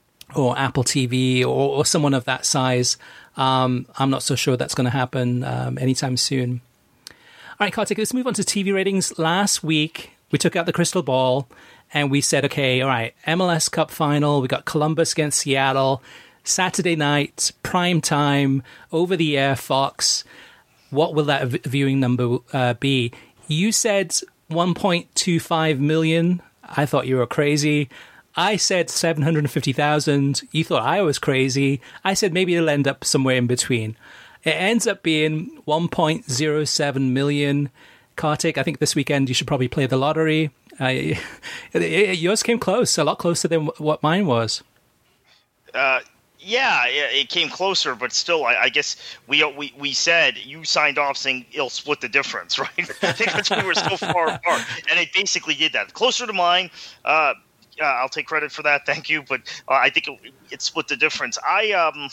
or Apple T V or, or someone of that size. Um, I'm not so sure that's going to happen um, anytime soon. All right, Kartik, let's move on to T V ratings. Last week, we took out the crystal ball and we said, okay, all right, M L S Cup final, we got Columbus against Seattle, Saturday night, prime time, over the air, Fox. What will that v- viewing number uh, be? You said one point two five million. I thought you were crazy. I said seven hundred fifty thousand. You thought I was crazy. I said maybe it'll end up somewhere in between. It ends up being one point zero seven million. Kartik, I think this weekend you should probably play the lottery. Uh, yours came close, a lot closer than what mine was. Uh, yeah, it came closer, but still, I, I guess we, we we said you signed off saying it'll split the difference, right? Because we were so far apart, and it basically did that. Closer to mine. Uh, uh, I'll take credit for that. Thank you, but uh, I think it, it split the difference. I um.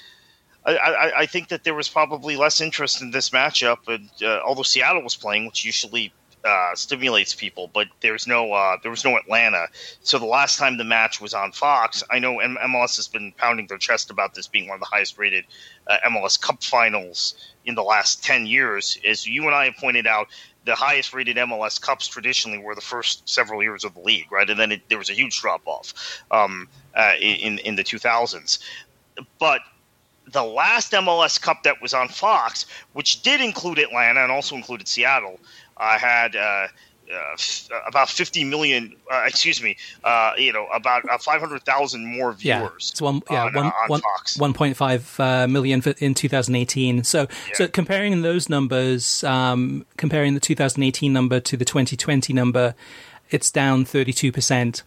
I, I, I think that there was probably less interest in this matchup, and, uh, although Seattle was playing, which usually uh, stimulates people, but there's no uh, there was no Atlanta. So the last time the match was on Fox, I know M L S has been pounding their chest about this being one of the highest rated uh, M L S Cup finals in the last ten years. As you and I have pointed out, the highest rated M L S Cups traditionally were the first several years of the league, right? And then it, there was a huge drop off um, uh, in in the two thousands, but the last M L S Cup that was on Fox, which did include Atlanta and also included Seattle, uh, had uh, uh, f- about fifty million. Uh, excuse me, uh, you know, about uh, five hundred thousand more viewers. Yeah, it's one, yeah, on, one, uh, on one, Fox. one point five uh, million for, in two thousand eighteen. So, yeah. so comparing those numbers, um, comparing the two thousand eighteen number to the twenty twenty number, it's down thirty-two percent.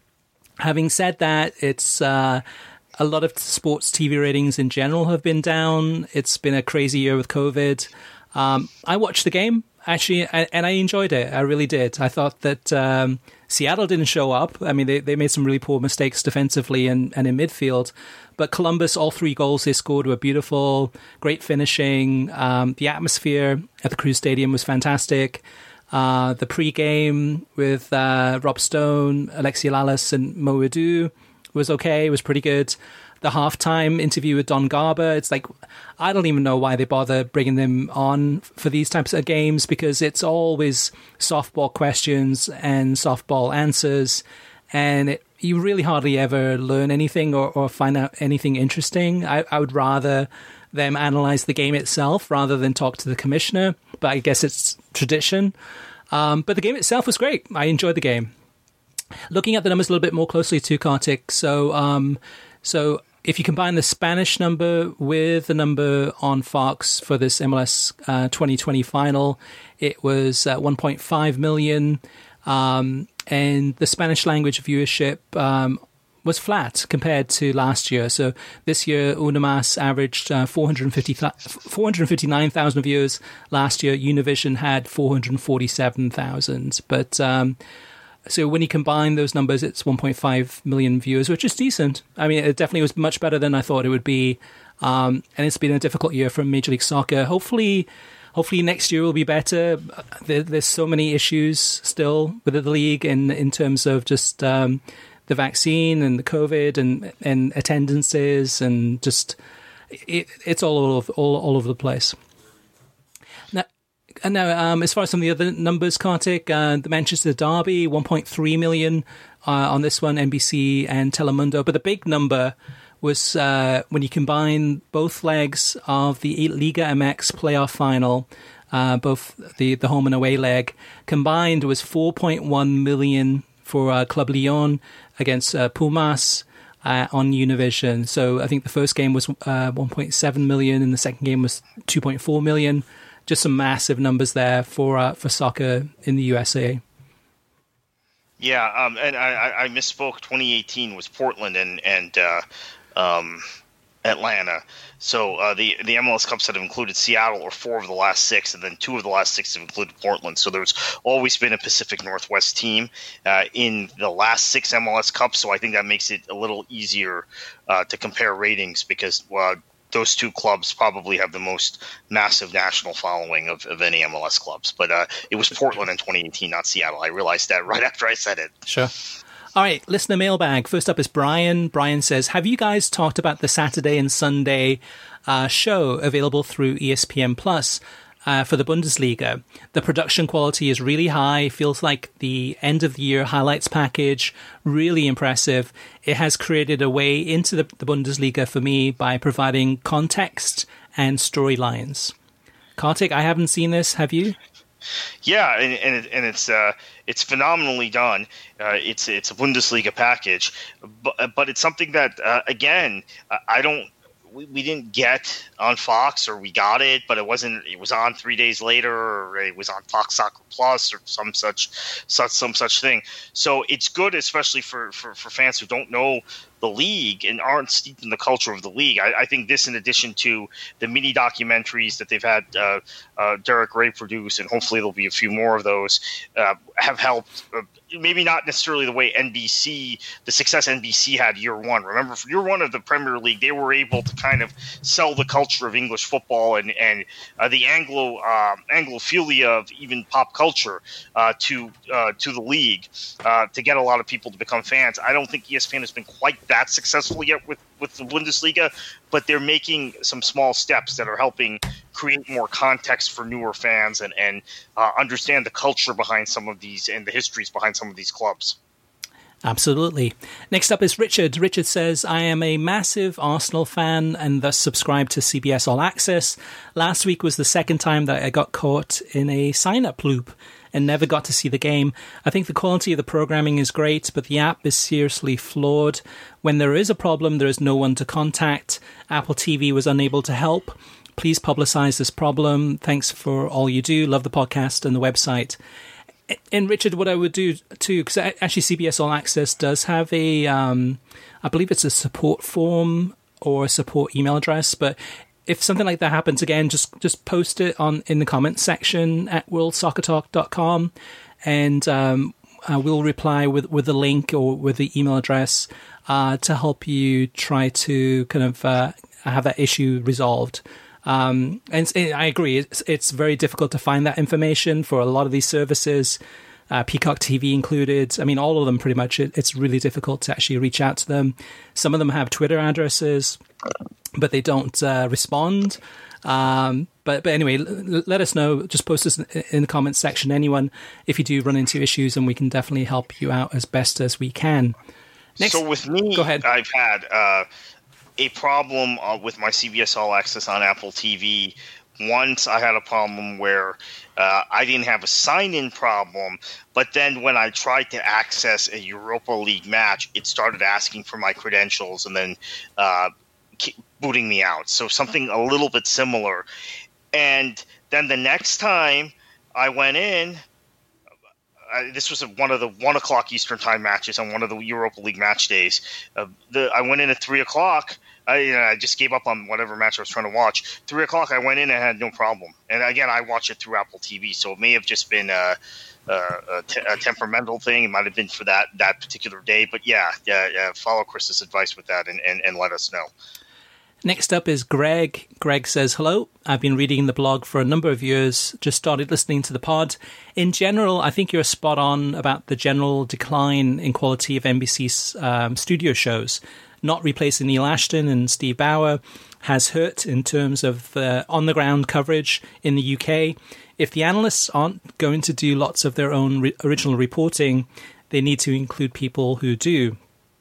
Having said that, it's uh, a lot of sports T V ratings in general have been down. It's been a crazy year with COVID. Um, I watched the game, actually, and I enjoyed it. I really did. I thought that um, Seattle didn't show up. I mean, they, they made some really poor mistakes defensively and, and in midfield. But Columbus, all three goals they scored were beautiful, great finishing. Um, the atmosphere at the Crew Stadium was fantastic. Uh, the pre-game with uh, Rob Stone, Alexi Lalas, and Mo Edu was okay. It was pretty good. The halftime interview with Don Garber, it's like, I don't even know why they bother bringing them on for these types of games, because it's always softball questions and softball answers, and it, you really hardly ever learn anything or, or find out anything interesting. I, I would rather them analyze the game itself rather than talk to the commissioner, but I guess it's tradition. Um, but the game itself was great. I enjoyed the game. Looking at the numbers a little bit more closely too, Kartik. So, um, so if you combine the Spanish number with the number on Fox for this M L S uh, twenty twenty final, it was uh, one point five million. Um, and the Spanish language viewership um, was flat compared to last year. So this year, Unamas averaged uh, four hundred fifty-nine thousand viewers. Last year, Univision had four hundred forty-seven thousand. But um, so when you combine those numbers, it's one point five million viewers, which is decent. I mean, it definitely was much better than I thought it would be. Um, and it's been a difficult year for Major League Soccer. Hopefully, hopefully next year will be better. There, there's so many issues still with the league in in terms of just um, the vaccine and the COVID and and attendances and just it, it's all over all all over the place. Now. And now, um, as far as some of the other numbers, Kartik, uh, the Manchester Derby, one point three million uh, on this one, N B C and Telemundo. But the big number was uh, when you combine both legs of the Liga M X playoff final, uh, both the, the home and away leg, combined was four point one million for uh, Club Lyon against uh, Pumas uh, on Univision. So I think the first game was uh, one point seven million and the second game was two point four million. Just some massive numbers there for uh, for soccer in the U S A. Yeah, um, and I, I misspoke. twenty eighteen was Portland and and uh, um, Atlanta. So uh, the the M L S Cups that have included Seattle are four of the last six, and then two of the last six have included Portland. So there's always been a Pacific Northwest team uh, in the last six M L S Cups. So I think that makes it a little easier uh, to compare ratings because. Uh, Those two clubs probably have the most massive national following of, of any M L S clubs. But uh, it was Portland in twenty eighteen, not Seattle. I realized that right after I said it. Sure. All right, listener mailbag. First up is Brian. Brian says, have you guys talked about the Saturday and Sunday uh, show available through E S P N Plus uh, for the Bundesliga? The production quality is really high. Feels like the end of the year highlights package. Really impressive. It has created a way into the, the Bundesliga for me by providing context and storylines. Kartik, I haven't seen this. Have you? Yeah, and and, it, and it's uh, it's phenomenally done. Uh, it's it's a Bundesliga package, but but it's something that uh, again I don't. We, we didn't get on Fox, or we got it, but it wasn't. It was on three days later, or it was on Fox Soccer Plus, or some such, such some such thing. So it's good, especially for, for, for fans who don't know the league and aren't steeped in the culture of the league. I, I think this, in addition to the mini documentaries that they've had uh, uh, Derek Ray produce, and hopefully there'll be a few more of those, uh, have helped. Uh, maybe not necessarily the way N B C, the success N B C had year one. Remember, for year one of the Premier League, they were able to kind of sell the culture of English football and and uh, the Anglo um, Anglophilia of even pop culture uh, to uh, to the league uh, to get a lot of people to become fans. I don't think E S P N has been quite that successful yet with, with the Bundesliga, but they're making some small steps that are helping create more context for newer fans and, and uh, understand the culture behind some of these and the histories behind some of these clubs. Absolutely. Next up is Richard. Richard says, I am a massive Arsenal fan and thus subscribe to C B S All Access. Last week was the second time that I got caught in a sign-up loop and never got to see the game. I think the quality of the programming is great, but the app is seriously flawed. When there is a problem, there is no one to contact. Apple T V was unable to help. Please publicize this problem. Thanks for all you do. Love the podcast and the website. And Richard, what I would do too, because actually C B S All Access does have a, um, I believe it's a support form or a support email address, but if something like that happens again, just just post it on in the comments section at world soccer talk dot com, and um, uh, we'll reply with, with a link or with the email address uh, to help you try to kind of uh, have that issue resolved. Um, and I agree, it's, it's very difficult to find that information for a lot of these services, uh, Peacock T V included. I mean, all of them pretty much, it, it's really difficult to actually reach out to them. Some of them have Twitter addresses, but they don't uh, respond. Um, but, but anyway, l- let us know. Just post us in the comments section, anyone, if you do run into issues, and we can definitely help you out as best as we can. Next, so with me, go ahead. I've had uh, a problem uh, with my C B S All Access on Apple T V. Once I had a problem where uh, I didn't have a sign-in problem, but then when I tried to access a Europa League match, it started asking for my credentials and then uh, booting me out. So something a little bit similar. And then the next time I went in, uh, this was one of the one o'clock Eastern time matches on one of the Europa League match days. Uh, the, I went in at three o'clock. I, you know, I just gave up on whatever match I was trying to watch. Three o'clock, I went in and had no problem. And again, I watch it through Apple T V, so it may have just been a, a, a, te- a temperamental thing. It might have been for that, that particular day. But yeah, yeah, yeah, follow Chris's advice with that and, and, and let us know. Next up is Greg. Greg says, hello. I've been reading the blog for a number of years, just started listening to the pod. In general, I think you're spot on about the general decline in quality of N B C's um, studio shows. Not replacing Neil Ashton and Steve Bauer has hurt in terms of uh, on-the-ground coverage in the U K. If the analysts aren't going to do lots of their own re- original reporting, they need to include people who do.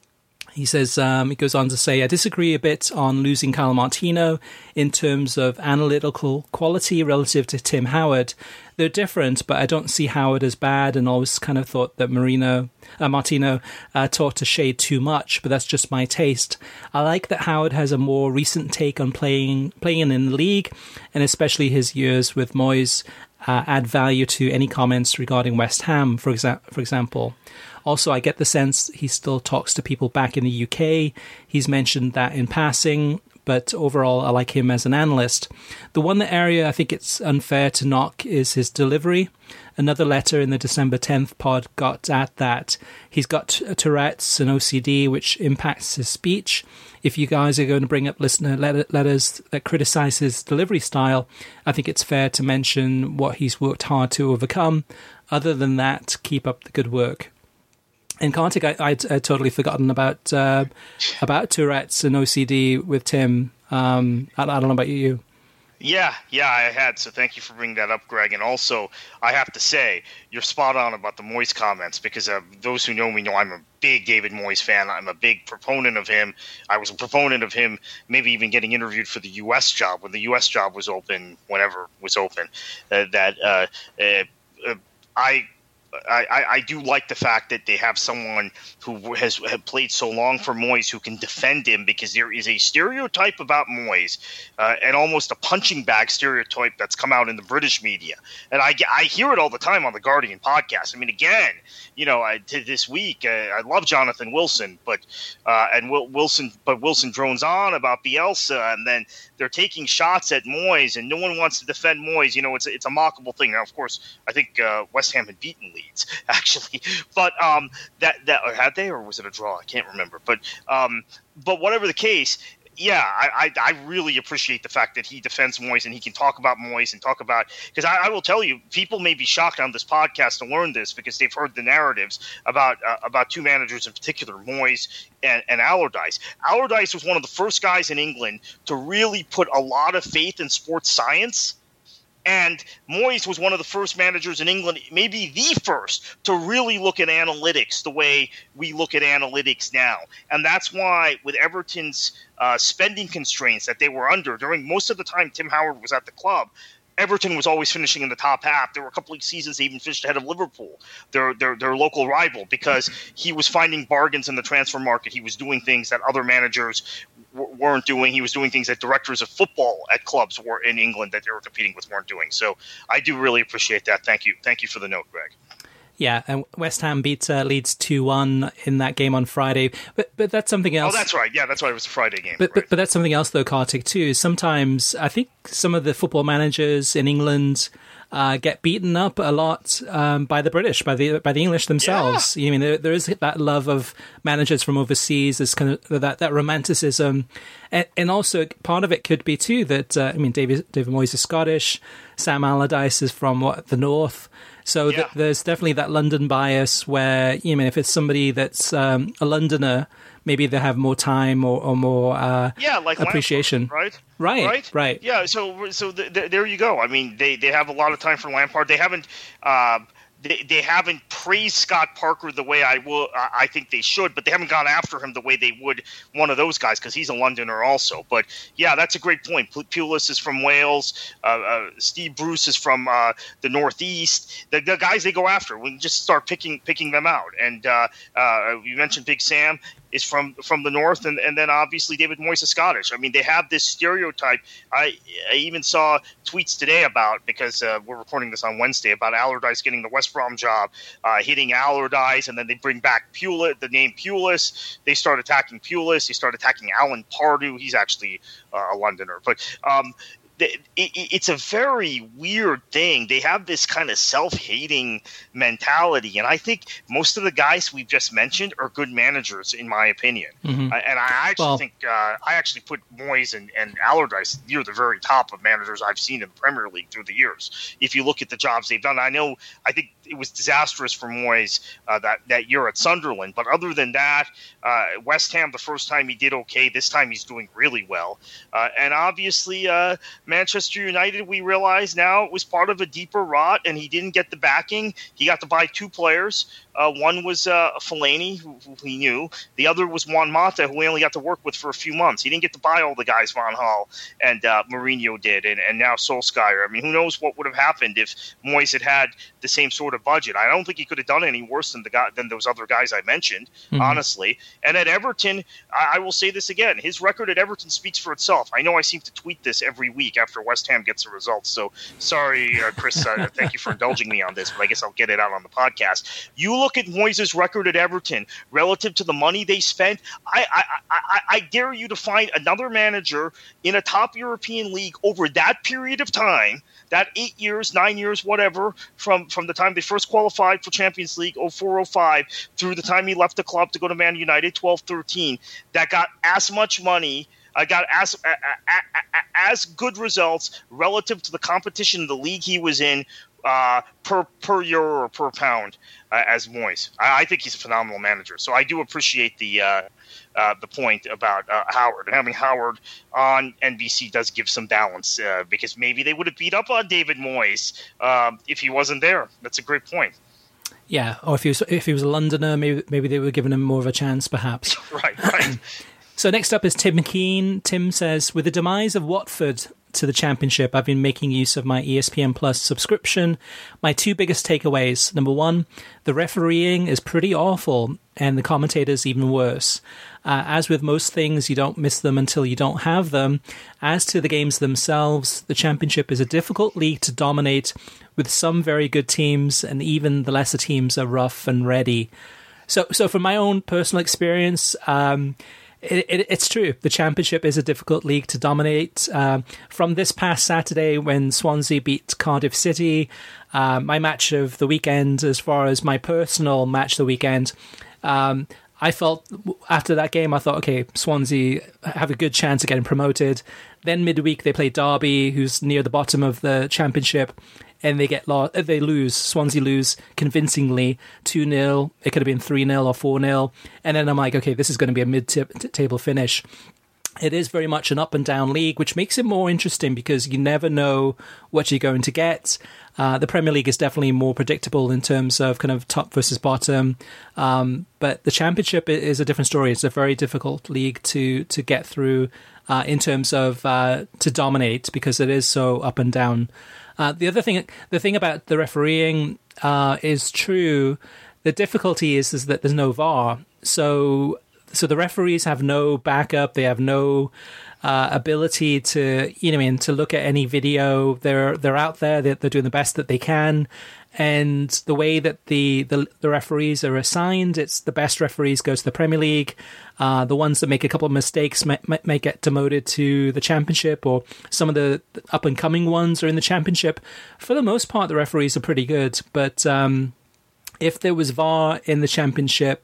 He says, um, he goes on to say, I disagree a bit on losing Kyle Martino in terms of analytical quality relative to Tim Howard. They're different, but I don't see Howard as bad, and always kind of thought that Marino, uh, Martino uh, talked a shade too much, but that's just my taste. I like that Howard has a more recent take on playing playing in the league, and especially his years with Moyes uh, add value to any comments regarding West Ham, for, exa- for example. Also, I get the sense he still talks to people back in the U K. He's mentioned that in passing, but overall, I like him as an analyst. The one area I think it's unfair to knock is his delivery. Another letter in the December tenth pod got at that. He's got Tourette's and O C D, which impacts his speech. If you guys are going to bring up listener letters that criticize his delivery style, I think it's fair to mention what he's worked hard to overcome. Other than that, keep up the good work. And Kartik, I, I'd, I'd totally forgotten about uh, about Tourette's and O C D with Tim. Um, I, I don't know about you. Yeah, yeah, I had. So thank you for bringing that up, Greg. And also, I have to say, you're spot on about the Moyes comments, because uh, those who know me know I'm a big David Moyes fan. I'm a big proponent of him. I was a proponent of him, maybe even getting interviewed for the U S job when the U S job was open, whenever was open. Uh, that uh, uh, uh, I. I, I, I do like the fact that they have someone who has, has played so long for Moyes who can defend him, because there is a stereotype about Moyes, uh, and almost a punching bag stereotype that's come out in the British media. And I, I hear it all the time on the Guardian podcast. I mean, again, you know, I, this week, uh, I love Jonathan Wilson, but uh, and Wilson, but Wilson drones on about Bielsa, and then they're taking shots at Moyes, and no one wants to defend Moyes. You know, it's a, it's a mockable thing. Now, of course, I think uh, West Ham had beaten Leeds, actually, but um, that that or had they, or was it a draw? I can't remember. But um, but whatever the case, yeah, I, I I really appreciate the fact that he defends Moyes and he can talk about Moyes and talk about, because I, I will tell you, people may be shocked on this podcast to learn this because they've heard the narratives about uh, about two managers in particular, Moyes and, and Allardyce. Allardyce was one of the first guys in England to really put a lot of faith in sports science. And Moyes was one of the first managers in England, maybe the first, to really look at analytics the way we look at analytics now. And that's why with Everton's uh, spending constraints that they were under during most of the time Tim Howard was at the club, Everton was always finishing in the top half. There were a couple of seasons they even finished ahead of Liverpool, their, their their local rival, because he was finding bargains in the transfer market. He was doing things that other managers w- weren't doing. He was doing things that directors of football at clubs were in England that they were competing with weren't doing. So I do really appreciate that. Thank you. Thank you for the note, Greg. Yeah, and West Ham beat uh, Leeds two one in that game on Friday. But but that's something else. Oh, that's right. Yeah, that's right. It was a Friday game. But right. but, but that's something else, though, Kartik, too. Sometimes I think some of the football managers in England uh, get beaten up a lot um, by the British, by the by the English themselves. Yeah. I mean, there, there is that love of managers from overseas, there's kind of that, that romanticism. And, and also part of it could be, too, that, uh, I mean, David, David Moyes is Scottish, Sam Allardyce is from what, the north. So yeah. th- there's definitely that London bias where, you know, if it's somebody that's um, a Londoner, maybe they have more time or, or more uh, yeah, like appreciation. Lampard, right? Right, right, right. Yeah, so so th- th- there you go. I mean, they, they have a lot of time for Lampard. They haven't uh, they, they haven't praised Scott Parker the way I will. I think they should, but they haven't gone after him the way they would one of those guys because he's a Londoner also. But yeah, that's a great point. Pulis is from Wales. Uh, uh, Steve Bruce is from uh, the Northeast. The, the guys they go after, we can just start picking picking them out. And uh, uh, you mentioned Big Sam is from from the north, and, and then obviously David Moyes is Scottish. I mean, they have this stereotype. I, I even saw tweets today about, because uh, we're recording this on Wednesday, about Allardyce getting the West Brom job, uh, hitting Allardyce, and then they bring back Pulis, the name Pulis. They start attacking Pulis. They start attacking Alan Pardew. He's actually uh, a Londoner. But um, it's a very weird thing. They have this kind of self-hating mentality, and I think most of the guys we've just mentioned are good managers, in my opinion. Mm-hmm. And I actually well, think uh, I actually put Moyes and, and Allardyce near the very top of managers I've seen in the Premier League through the years. If you look at the jobs they've done, I know I think it was disastrous for Moyes uh, that that year at Sunderland, but other than that, uh, West Ham the first time he did okay. This time he's doing really well, uh, and obviously. Uh, Manchester United, we realize now, it was part of a deeper rot, and he didn't get the backing. He got to buy two players. Uh, one was uh, Fellaini, who, who he knew. The other was Juan Mata, who he only got to work with for a few months. He didn't get to buy all the guys Van Gaal and uh, Mourinho did, and, and now Solskjaer. I mean, who knows what would have happened if Moyes had had the same sort of budget. I don't think he could have done any worse than the guy, than those other guys I mentioned, mm-hmm. honestly. And at Everton, I, I will say this again. His record at Everton speaks for itself. I know I seem to tweet this every week after West Ham gets the results. So sorry, uh, Chris. Uh, thank you for indulging me on this, but I guess I'll get it out on the podcast. You look at Moyes' record at Everton relative to the money they spent. I, I, I, I dare you to find another manager in a top European league over that period of time, that eight years, nine years, whatever, from, from the time they first qualified for Champions League, oh four oh five, through the time he left the club to go to Man United, twelve thirteen, that got as much money. I got as as good results relative to the competition in the league he was in uh, per per euro or per pound uh, as Moyes. I, I think he's a phenomenal manager. So I do appreciate the uh, uh, the point about uh, Howard. And having Howard on N B C does give some balance uh, because maybe they would have beat up on David Moyes uh, if he wasn't there. That's a great point. Yeah, or if he was if he was a Londoner, maybe maybe they were giving him more of a chance, perhaps. right, right. So next up is Tim Keane. Tim says, with the demise of Watford to the championship, I've been making use of my E S P N Plus subscription. My two biggest takeaways. Number one, the refereeing is pretty awful and the commentators even worse. Uh, as with most things, you don't miss them until you don't have them. As to the games themselves, the championship is a difficult league to dominate with some very good teams, and even the lesser teams are rough and ready. So, so from my own personal experience, um, it, it, it's true. The championship is a difficult league to dominate. Um, from this past Saturday, when Swansea beat Cardiff City, uh, my match of the weekend, as far as my personal match of the weekend, um, I felt after that game, I thought, okay, Swansea have a good chance of getting promoted. Then midweek, they play Derby, who's near the bottom of the championship, and they get lost. They lose. Swansea lose convincingly, two nil. It could have been three nil or four nil. And then I'm like, okay, this is going to be a mid-table finish. It is very much an up and down league, which makes it more interesting because you never know what you're going to get. Uh, the Premier League is definitely more predictable in terms of kind of top versus bottom. Um, but the Championship is a different story. It's a very difficult league to to get through uh, in terms of uh, to dominate because it is so up and down. Uh, the other thing, the thing about the refereeing uh, is true. The difficulty is is that there's no V A R. So so the referees have no backup. They have no uh, ability to, you know, I mean, to look at any video. They're they're out there. They're, they're doing the best that they can. And the way that the, the, the referees are assigned, it's the best referees go to the Premier League. Uh, the ones that make a couple of mistakes may, may, may get demoted to the Championship, or some of the up-and-coming ones are in the Championship. For the most part, the referees are pretty good. But um, if there was V A R in the Championship,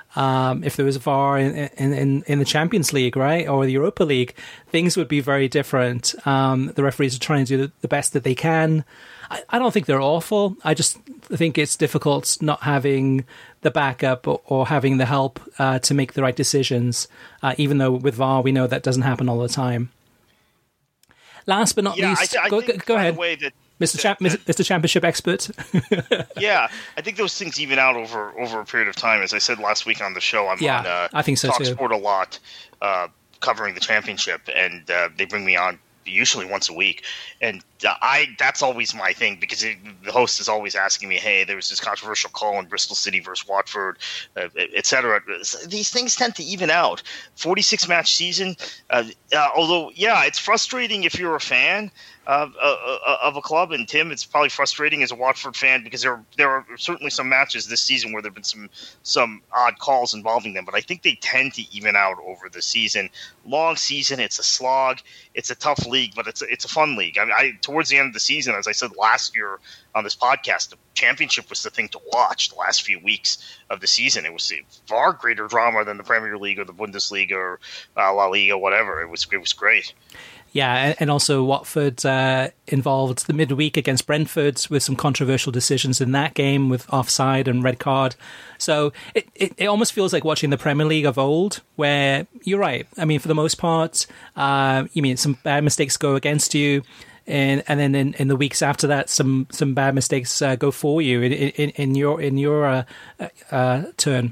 um, if there was V A R in, in, in the Champions League, right, or the Europa League, things would be very different. Um, the referees are trying to do the best that they can. I, I don't think they're awful. I just think it's difficult not having the backup or, or having the help uh, to make the right decisions, uh, even though with V A R we know that doesn't happen all the time. Last but not yeah, least, I, I go, think, go ahead, the way that, Mister that, Champ, that, Mister Championship expert. Yeah, I think those things even out over, over a period of time. As I said last week on the show, I'm yeah, on uh, I think so Talk too. Sport a lot, uh, covering the Championship, and uh, they bring me on usually once a week, and uh, I that's always my thing because it, the host is always asking me, hey, there was this controversial call in Bristol City versus Watford, uh, et cetera. These things tend to even out. forty-six match season, uh, uh, although, yeah, it's frustrating if you're a fan of, uh, of a club, and Tim, it's probably frustrating as a Watford fan because there there are certainly some matches this season where there have been some some odd calls involving them, but I think they tend to even out over the season. Long season, it's a slog, it's a tough league, but it's a, it's a fun league. I mean, I towards the end of the season, as I said last year on this podcast, the Championship was the thing to watch the last few weeks of the season. It was far greater drama than the Premier League or the Bundesliga or uh, La Liga, whatever. It was it was great. Yeah, and also Watford uh, involved the midweek against Brentford with some controversial decisions in that game with offside and red card. So it, it, it almost feels like watching the Premier League of old, where you're right. I mean, for the most part, uh, you mean some bad mistakes go against you, and and then in, in the weeks after that, some some bad mistakes uh, go for you in in, in your in your uh, uh, turn.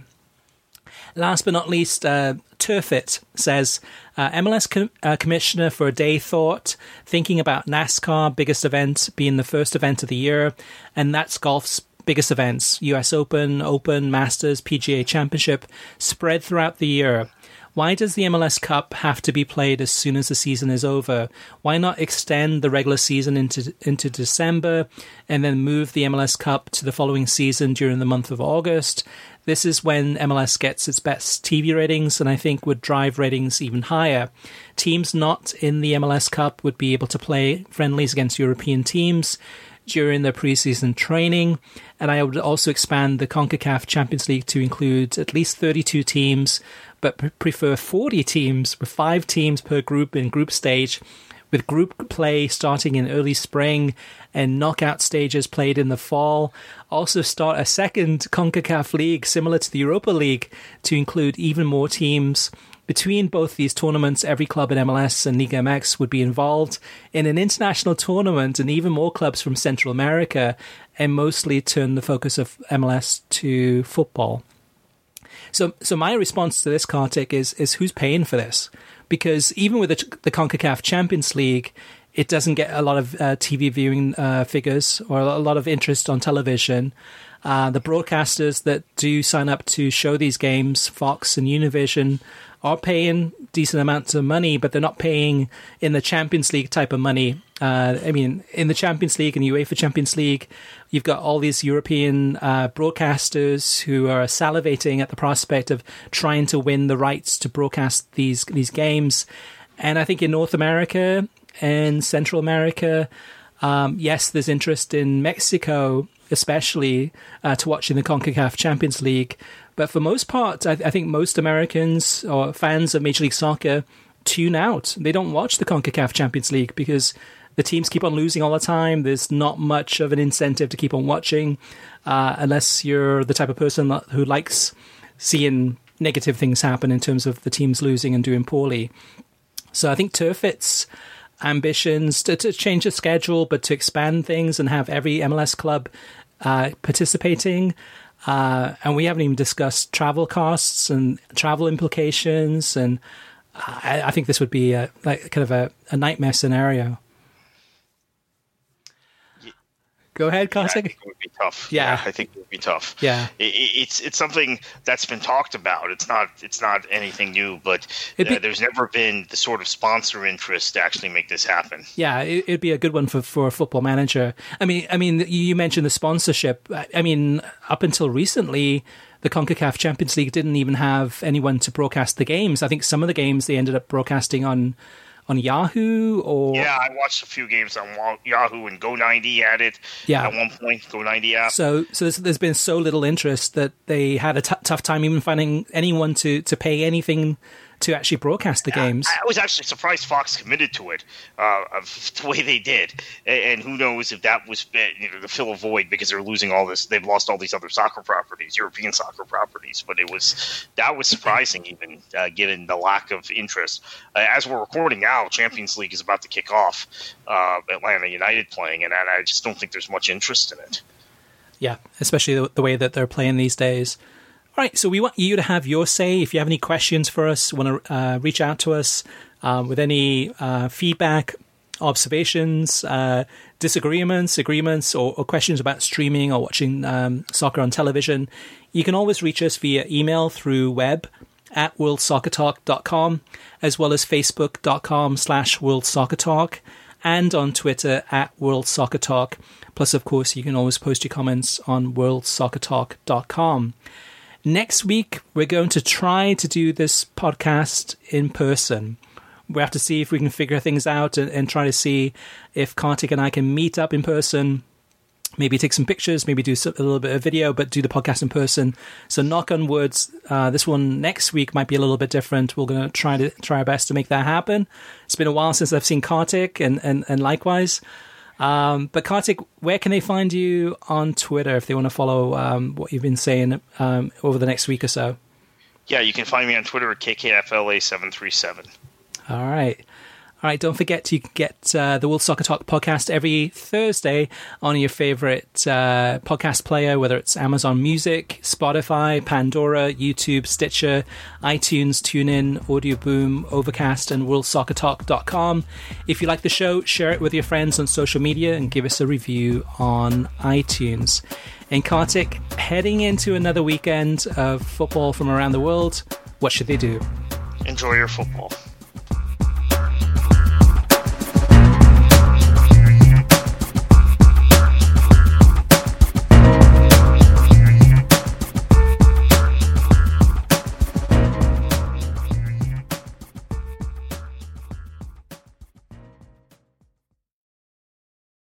Last but not least, uh, Turfit says, uh, M L S com- uh, commissioner for a day thought, thinking about NASCAR biggest event being the first event of the year, and that's golf's biggest events, U S Open, Open, Masters, P G A Championship, spread throughout the year. Why does the M L S Cup have to be played as soon as the season is over? Why not extend the regular season into into December and then move the M L S Cup to the following season during the month of August? This is when M L S gets its best T V ratings and I think would drive ratings even higher. Teams not in the M L S Cup would be able to play friendlies against European teams during their preseason training, and I would also expand the CONCACAF Champions League to include at least thirty-two teams, but pre- prefer forty teams with five teams per group in group stage, with group play starting in early spring and knockout stages played in the fall. Also start a second CONCACAF league similar to the Europa League to include even more teams. Between both these tournaments, every club in M L S and Liga M X would be involved in an international tournament, and even more clubs from Central America, and mostly turn the focus of M L S to football. So so my response to this, Kartik, is is who's paying for this? Because even with the, the CONCACAF Champions League, it doesn't get a lot of uh, T V viewing uh, figures or a lot of interest on television. Uh, the broadcasters that do sign up to show these games, Fox and Univision, are paying decent amounts of money, but they're not paying in the Champions League type of money. Uh, I mean, in the Champions League and UEFA Champions League, you've got all these European uh, broadcasters who are salivating at the prospect of trying to win the rights to broadcast these these games. And I think in North America and Central America, um, yes, there's interest in Mexico, especially uh, to watching the CONCACAF Champions League. But for most part, I, I think most Americans or fans of Major League Soccer tune out. They don't watch the CONCACAF Champions League because the teams keep on losing all the time. There's not much of an incentive to keep on watching uh, unless you're the type of person who likes seeing negative things happen in terms of the teams losing and doing poorly. So I think Turfit's ambitions to, to change the schedule, but to expand things and have every M L S club uh, participating. Uh, and we haven't even discussed travel costs and travel implications. And I, I think this would be a, like kind of a, a nightmare scenario. Go ahead, Kartik. Yeah, I think it would be tough. Yeah. yeah, I think it would be tough. Yeah, it, it's it's something that's been talked about. It's not it's not anything new, but uh, be, there's never been the sort of sponsor interest to actually make this happen. Yeah, it, it'd be a good one for, for a Football Manager. I mean, I mean, you mentioned the sponsorship. I mean, up until recently, the CONCACAF Champions League didn't even have anyone to broadcast the games. I think some of the games they ended up broadcasting on. on Yahoo or... Yeah, I watched a few games on Yahoo, and Go ninety had it yeah. at one point, Go ninety app. So so there's, there's been so little interest that they had a t- tough time even finding anyone to, to pay anything to actually broadcast the yeah, games. I was actually surprised Fox committed to it uh, the way they did. And who knows if that was you know, to fill a void because they're losing all this. They've lost all these other soccer properties, European soccer properties. But it was that was surprising even uh, given the lack of interest. Uh, as we're recording now, Champions League is about to kick off. Uh, Atlanta United playing, and I just don't think there's much interest in it. Yeah, especially the, the way that they're playing these days. All right, so we want you to have your say. If you have any questions for us, want to uh, reach out to us um, with any uh, feedback, observations, uh, disagreements, agreements, or, or questions about streaming or watching um, soccer on television, you can always reach us via email through web at world soccer talk dot com, as well as facebook.com slash world soccer talk, and on Twitter at world soccer talk. Plus, of course, you can always post your comments on world soccer talk dot com. Next week, we're going to try to do this podcast in person. We have to see if we can figure things out and, and try to see if Kartik and I can meet up in person, maybe take some pictures, maybe do a little bit of video, but do the podcast in person. So knock on wood, uh, this one next week might be a little bit different. We're going to try to try our best to make that happen. It's been a while since I've seen Kartik, and, and, and likewise. Um, but Kartik, where can they find you on Twitter if they want to follow um, what you've been saying um, over the next week or so? Yeah, you can find me on Twitter at K K F L A seven three seven. All right. All right, don't forget to get uh, the World Soccer Talk podcast every Thursday on your favorite uh, podcast player, whether it's Amazon Music, Spotify, Pandora, YouTube, Stitcher, iTunes, TuneIn, Audioboom, Overcast, and world soccer talk dot com. If you like the show, share it with your friends on social media and give us a review on iTunes. And Kartik, heading into another weekend of football from around the world, what should they do? Enjoy your football.